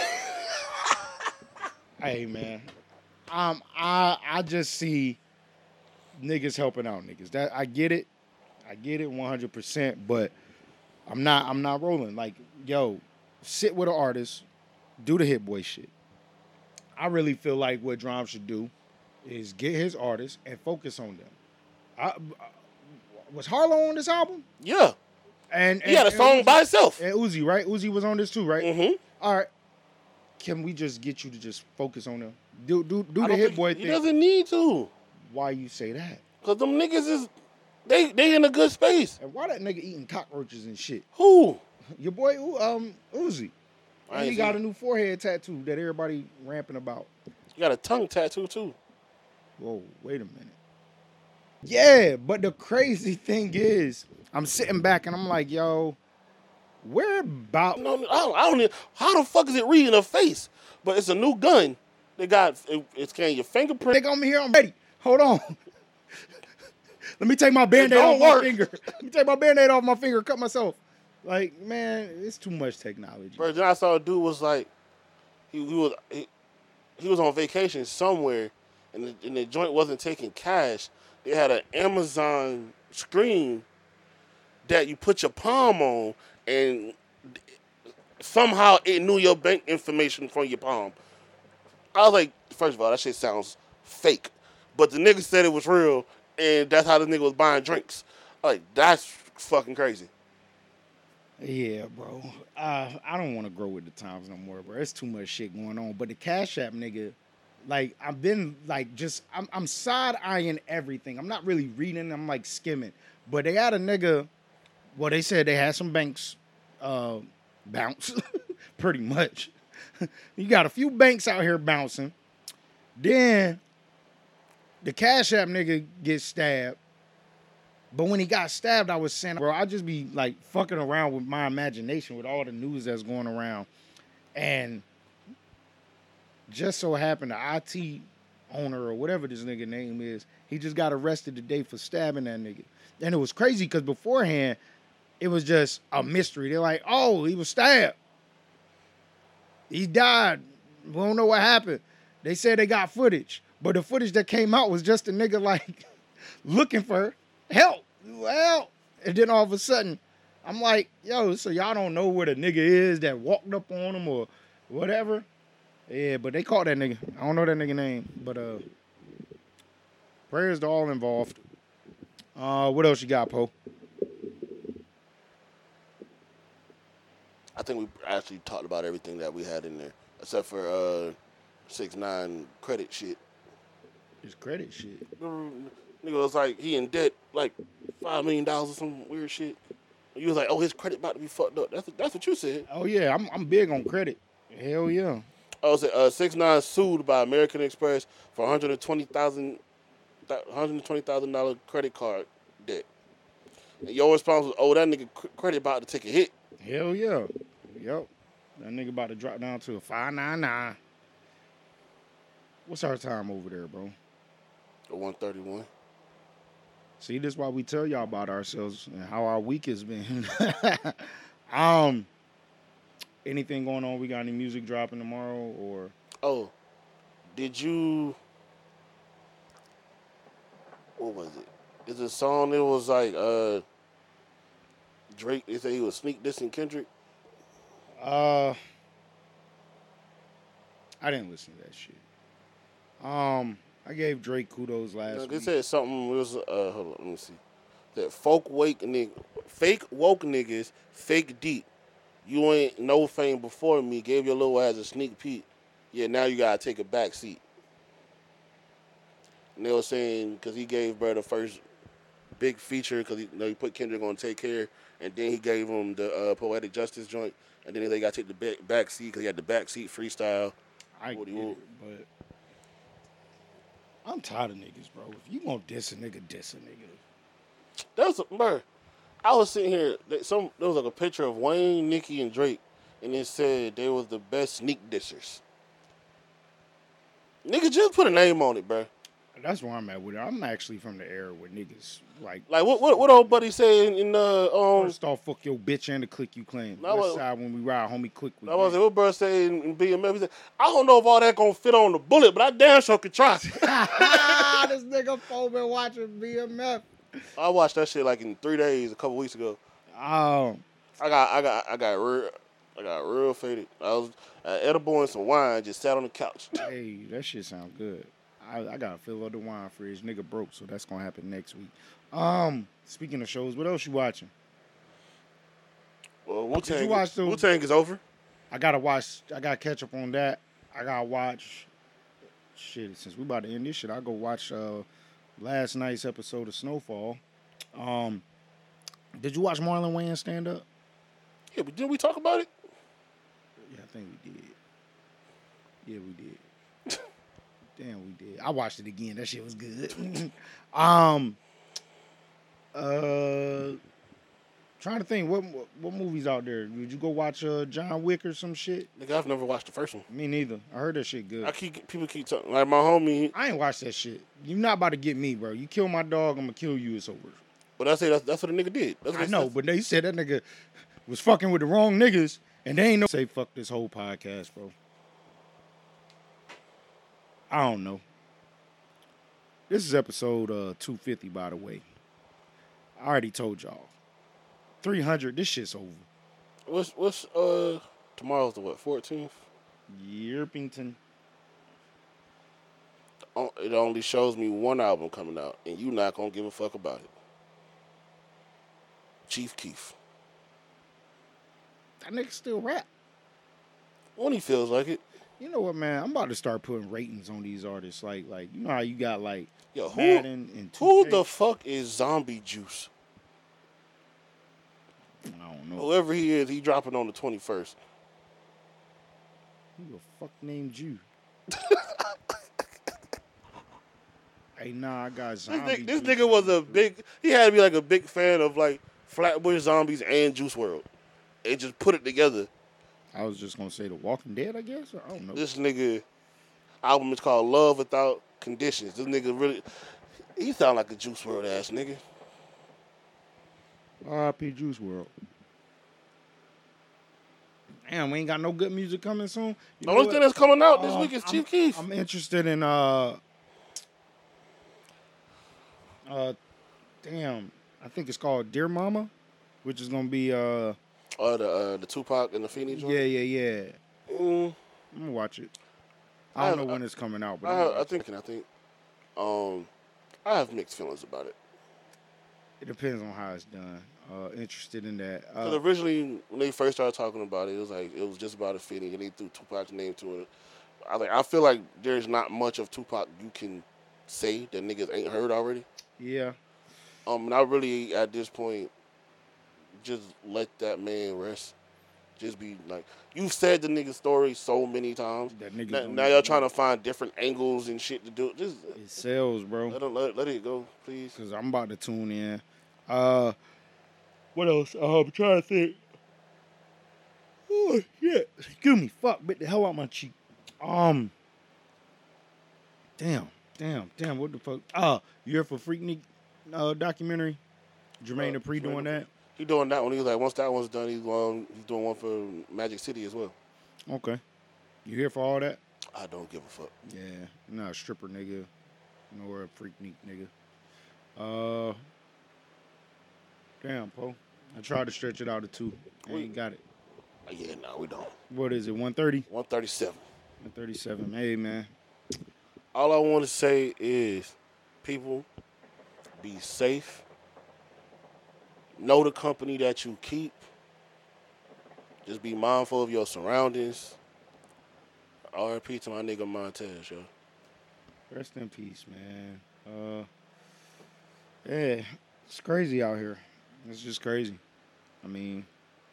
Hey man, um, I I just see niggas helping out niggas. That I get it, I get it one hundred percent. But I'm not I'm not rolling. Like yo, sit with an artist, do the Hit Boy shit. I really feel like what Drum should do is get his artists and focus on them. I, I, was Harlow on this album? Yeah. And, and he had a and song Uzi, by himself. And Uzi, right? Uzi was on this too, right? Mm-hmm. All right. Can we just get you to just focus on them? Do do do I the don't Hit think- Boy he thing. doesn't need to. Why you say that? Cause them niggas is they they in a good space. And why that nigga eating cockroaches and shit? Who? Your boy, um, Uzi. I And ain't he got a seen- new forehead tattoo that everybody ramping about. He got a tongue tattoo too. Whoa, wait a minute. Yeah, but the crazy thing is, I'm sitting back and I'm like, yo, where about? No, I don't, I don't even, how the fuck is it reading her face? But it's a new gun. They got it, it's scanning your fingerprint. They got me here. I'm ready. Hold on. Let me take my band-aid don't off my work. finger. Let me take my band-aid off my finger. Cut myself. Like, man, it's too much technology. Bro, then I saw a dude was like, he, he was he, he was on vacation somewhere, and the, and the joint wasn't taking cash. They had an Amazon screen that you put your palm on, and somehow it knew your bank information from your palm. I was like, first of all, that shit sounds fake. But the nigga said it was real, and that's how the nigga was buying drinks. Like, that's fucking crazy. Yeah, bro. Uh, I don't want to grow with the times no more, bro. It's too much shit going on. But the Cash App nigga, like, I've been, like, just, I'm, I'm side-eyeing everything. I'm not really reading. I'm, like, skimming. But they had a nigga, well, they said they had some banks uh, bounce, pretty much. You got a few banks out here bouncing. Then the Cash App nigga gets stabbed. But when he got stabbed, I was saying, bro, I just be like fucking around with my imagination with all the news that's going around. And just so happened the I T owner or whatever this nigga name is, he just got arrested today for stabbing that nigga. And it was crazy because beforehand, it was just a mystery. They're like, oh, he was stabbed. He died. We don't know what happened. They said they got footage. But the footage that came out was just a nigga like looking for help. Well, and then all of a sudden, I'm like, yo, so y'all don't know where the nigga is that walked up on him or whatever? Yeah, but they caught that nigga. I don't know that nigga name. But uh, prayers to all involved. Uh, what else you got, Poe? I think we actually talked about everything that we had in there, except for uh, six nine credit shit. It's credit shit. Nigga was like, he in debt, like five million dollars or some weird shit. You was like, oh, his credit about to be fucked up. That's that's what you said. Oh yeah, I'm I'm big on credit. Hell yeah. Oh, so, uh, six nine sued by American Express for one hundred twenty thousand dollars one hundred twenty thousand dollars credit card debt. And your response was, oh, that nigga cr- credit about to take a hit. Hell yeah. Yep. That nigga about to drop down to a five ninety-nine. What's our time over there, bro? A one thirty-one. See, this is why we tell y'all about ourselves and how our week has been. um, anything going on? We got any music dropping tomorrow or? Oh, did you? What was it? Is it a song that was like uh Drake? They say he was sneak dissing Kendrick. Uh, I didn't listen to that shit. Um, I gave Drake kudos last No, they week. said something. It was uh, hold on, let me see. That folk wake nigg, fake woke niggas, fake deep. You ain't no fame before me. Gave your little ass a sneak peek. Yeah, now you gotta take a back seat. And they were saying because he gave bro the first big feature because he, you know, he put Kendrick on Take Care, and then he gave him the uh, Poetic Justice joint, and then they got to take the back, back seat because he had the back seat freestyle. I get it, but I'm tired of niggas, bro. If you gonna diss a nigga, diss a nigga. That was bro. I was sitting here. Some there was like a picture of Wayne, Nicki, and Drake, and it said they was the best sneak dissers. Nigga, just put a name on it, bro. That's where I'm at with it. I'm actually from the era where niggas like Like what? What? What old buddy saying in the um? First off, fuck your bitch and the click you claim. That West was- side when we ride, homie, click with I was like, what bro saying in B M F? He said, I don't know if all that gonna fit on the bullet, but I damn sure could try. this nigga Poe been watching B M F. I watched that shit like in three days, a couple weeks ago. Oh, I got, I got, I got real, I got real faded. I was uh, edible and some wine, just sat on the couch. hey, that shit sound good. I, I gotta fill up the wine fridge. Nigga broke, so that's gonna happen next week. Um, speaking of shows, what else you watching? Wu Did you Tang. watch the? Wu Tang is over. I gotta watch. I gotta catch up on that. I gotta watch. Shit, since we about to end this shit, I go watch uh, last night's episode of Snowfall. Um, did you watch Marlon Wayans stand up? Yeah, but didn't we talk about it? Yeah, I think we did. Yeah, we did. Damn, we did. I watched it again. That shit was good. um, uh, trying to think what, what what movies out there. Did you go watch uh, John Wick or some shit? Nigga, I've never watched the first one. Me neither. I heard that shit good. I keep people keep talking like my homie. I ain't watched that shit. You not about to get me, bro. You kill my dog, I'm gonna kill you. It's over. But I say that's, that's what a nigga did. That's what I know, said. but they said that nigga was fucking with the wrong niggas, and they ain't no say fuck this whole podcast, bro. I don't know. This is episode uh, two fifty, by the way. I already told y'all. three hundred, this shit's over. What's what's uh tomorrow's the what fourteenth? Yerpington. It only shows me one album coming out, and you not gonna give a fuck about it. Chief Keef. That nigga still rap. When he feels like it. You know what, man? I'm about to start putting ratings on these artists. Like, like you know how you got like Yo, who, Madden and who two K? the fuck is Zombie Juice? I don't know. Whoever he is, he dropping on the twenty-first. Who the fuck named you? Hey, nah, I got This, zombie. nigga, this Juice. nigga was a big. He had to be like a big fan of like Flatbush Zombies and Juice world. They just put it together. I was just gonna say The Walking Dead, I guess. Or I don't know. This nigga album is called Love Without Conditions. This nigga really, he sound like a Juice world ass nigga. R I P Juice world. Damn, we ain't got no good music coming soon. You The know only what? thing that's coming out this Um, week is I'm- Chief Keef. I'm interested in uh uh damn, I think it's called Dear Mama, which is gonna be uh Uh, the uh, the Tupac and the Feeny joint. yeah, yeah, yeah. Mm, I'm gonna watch it. I I don't have- know when it's coming out, but I, I'm have, gonna I watch think I think um I have mixed feelings about it. it. It depends on how it's done. Uh interested in that. Because Uh, originally, when they first started talking about it, it was like it was just about a Feeny, and they threw Tupac's name to it. I like I feel like there's not much of Tupac you can say that niggas ain't heard already. yeah. Um, and I really at this point just let that man rest. Just be like, you've said the nigga story so many times. That nigga Now, don't now even y'all trying know. to find different angles and shit to do. Just It sells, bro. let, him, let, let it go, please. Cause I'm about to tune in. Uh, what else? Uh, I'm trying to think. Oh shit! Excuse me. Fuck, bit the hell out my cheek. Um. Damn, damn, damn. What the fuck? Uh, you here for Freaknik uh, documentary? Jermaine Uh, Dupri Jermaine doing that? He doing that one. He's like, once that one's done, he's um, he's doing one for Magic City as well. Okay. You here for all that? I don't give a fuck. Yeah, I'm not a stripper nigga, nor a Freaknik nigga. Uh, damn, Poe. I tried to stretch it out to two. I ain't got it. Uh, Yeah, no, we don't. What is it? one thirty? one thirty-seven. one thirty-seven. Hey, man. All I want to say is, people, be safe. Know the company that you keep. Just be mindful of your surroundings. R I P to my nigga Montez, yo. Rest in peace, man. Uh, yeah, it's crazy out here. It's just crazy. I mean,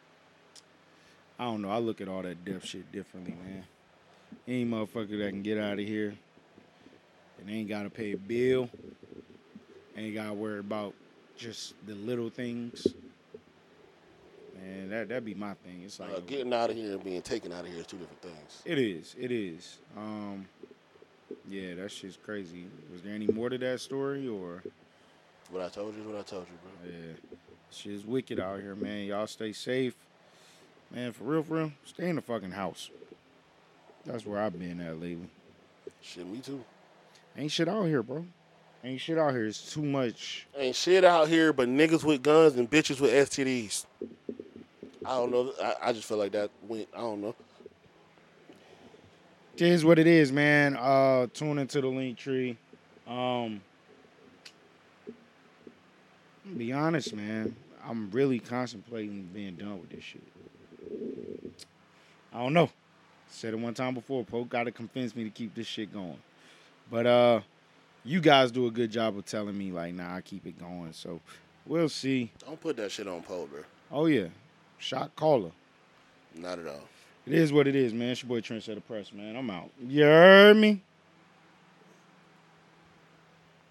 I don't know. I look at all that death shit differently, man. Any motherfucker that can get out of here and ain't got to pay a bill, ain't got to worry about just the little things. Man, that that'd be my thing. It's like Uh, getting out of here and being taken out of here is two different things. it is. It is. Um, yeah, that shit's crazy. Was there any more to that story, or What I told you is what I told you, bro. yeah, shit's wicked out here, man. Y'all stay safe, man. For real, for real. Stay in the fucking house. That's where I've been at lately. Shit, me too. Ain't shit out here, bro. Ain't shit out here. It's too much. Ain't shit out here but niggas with guns and bitches with S T Ds. I don't know. I, I just feel like that went, I don't know. It is what it is, man. Uh, tune into the link tree. Um, be honest, man. I'm really contemplating being done with this shit. I don't know. Said it one time before. Pope got to convince me to keep this shit going. But uh, you guys do a good job of telling me, like, nah, I keep it going. So we'll see. Don't put that shit on Pope, bro. Oh, yeah. Shot caller. Not at all. It is what it is, man. It's your boy Trendsetter Press, man. I'm out. You heard me?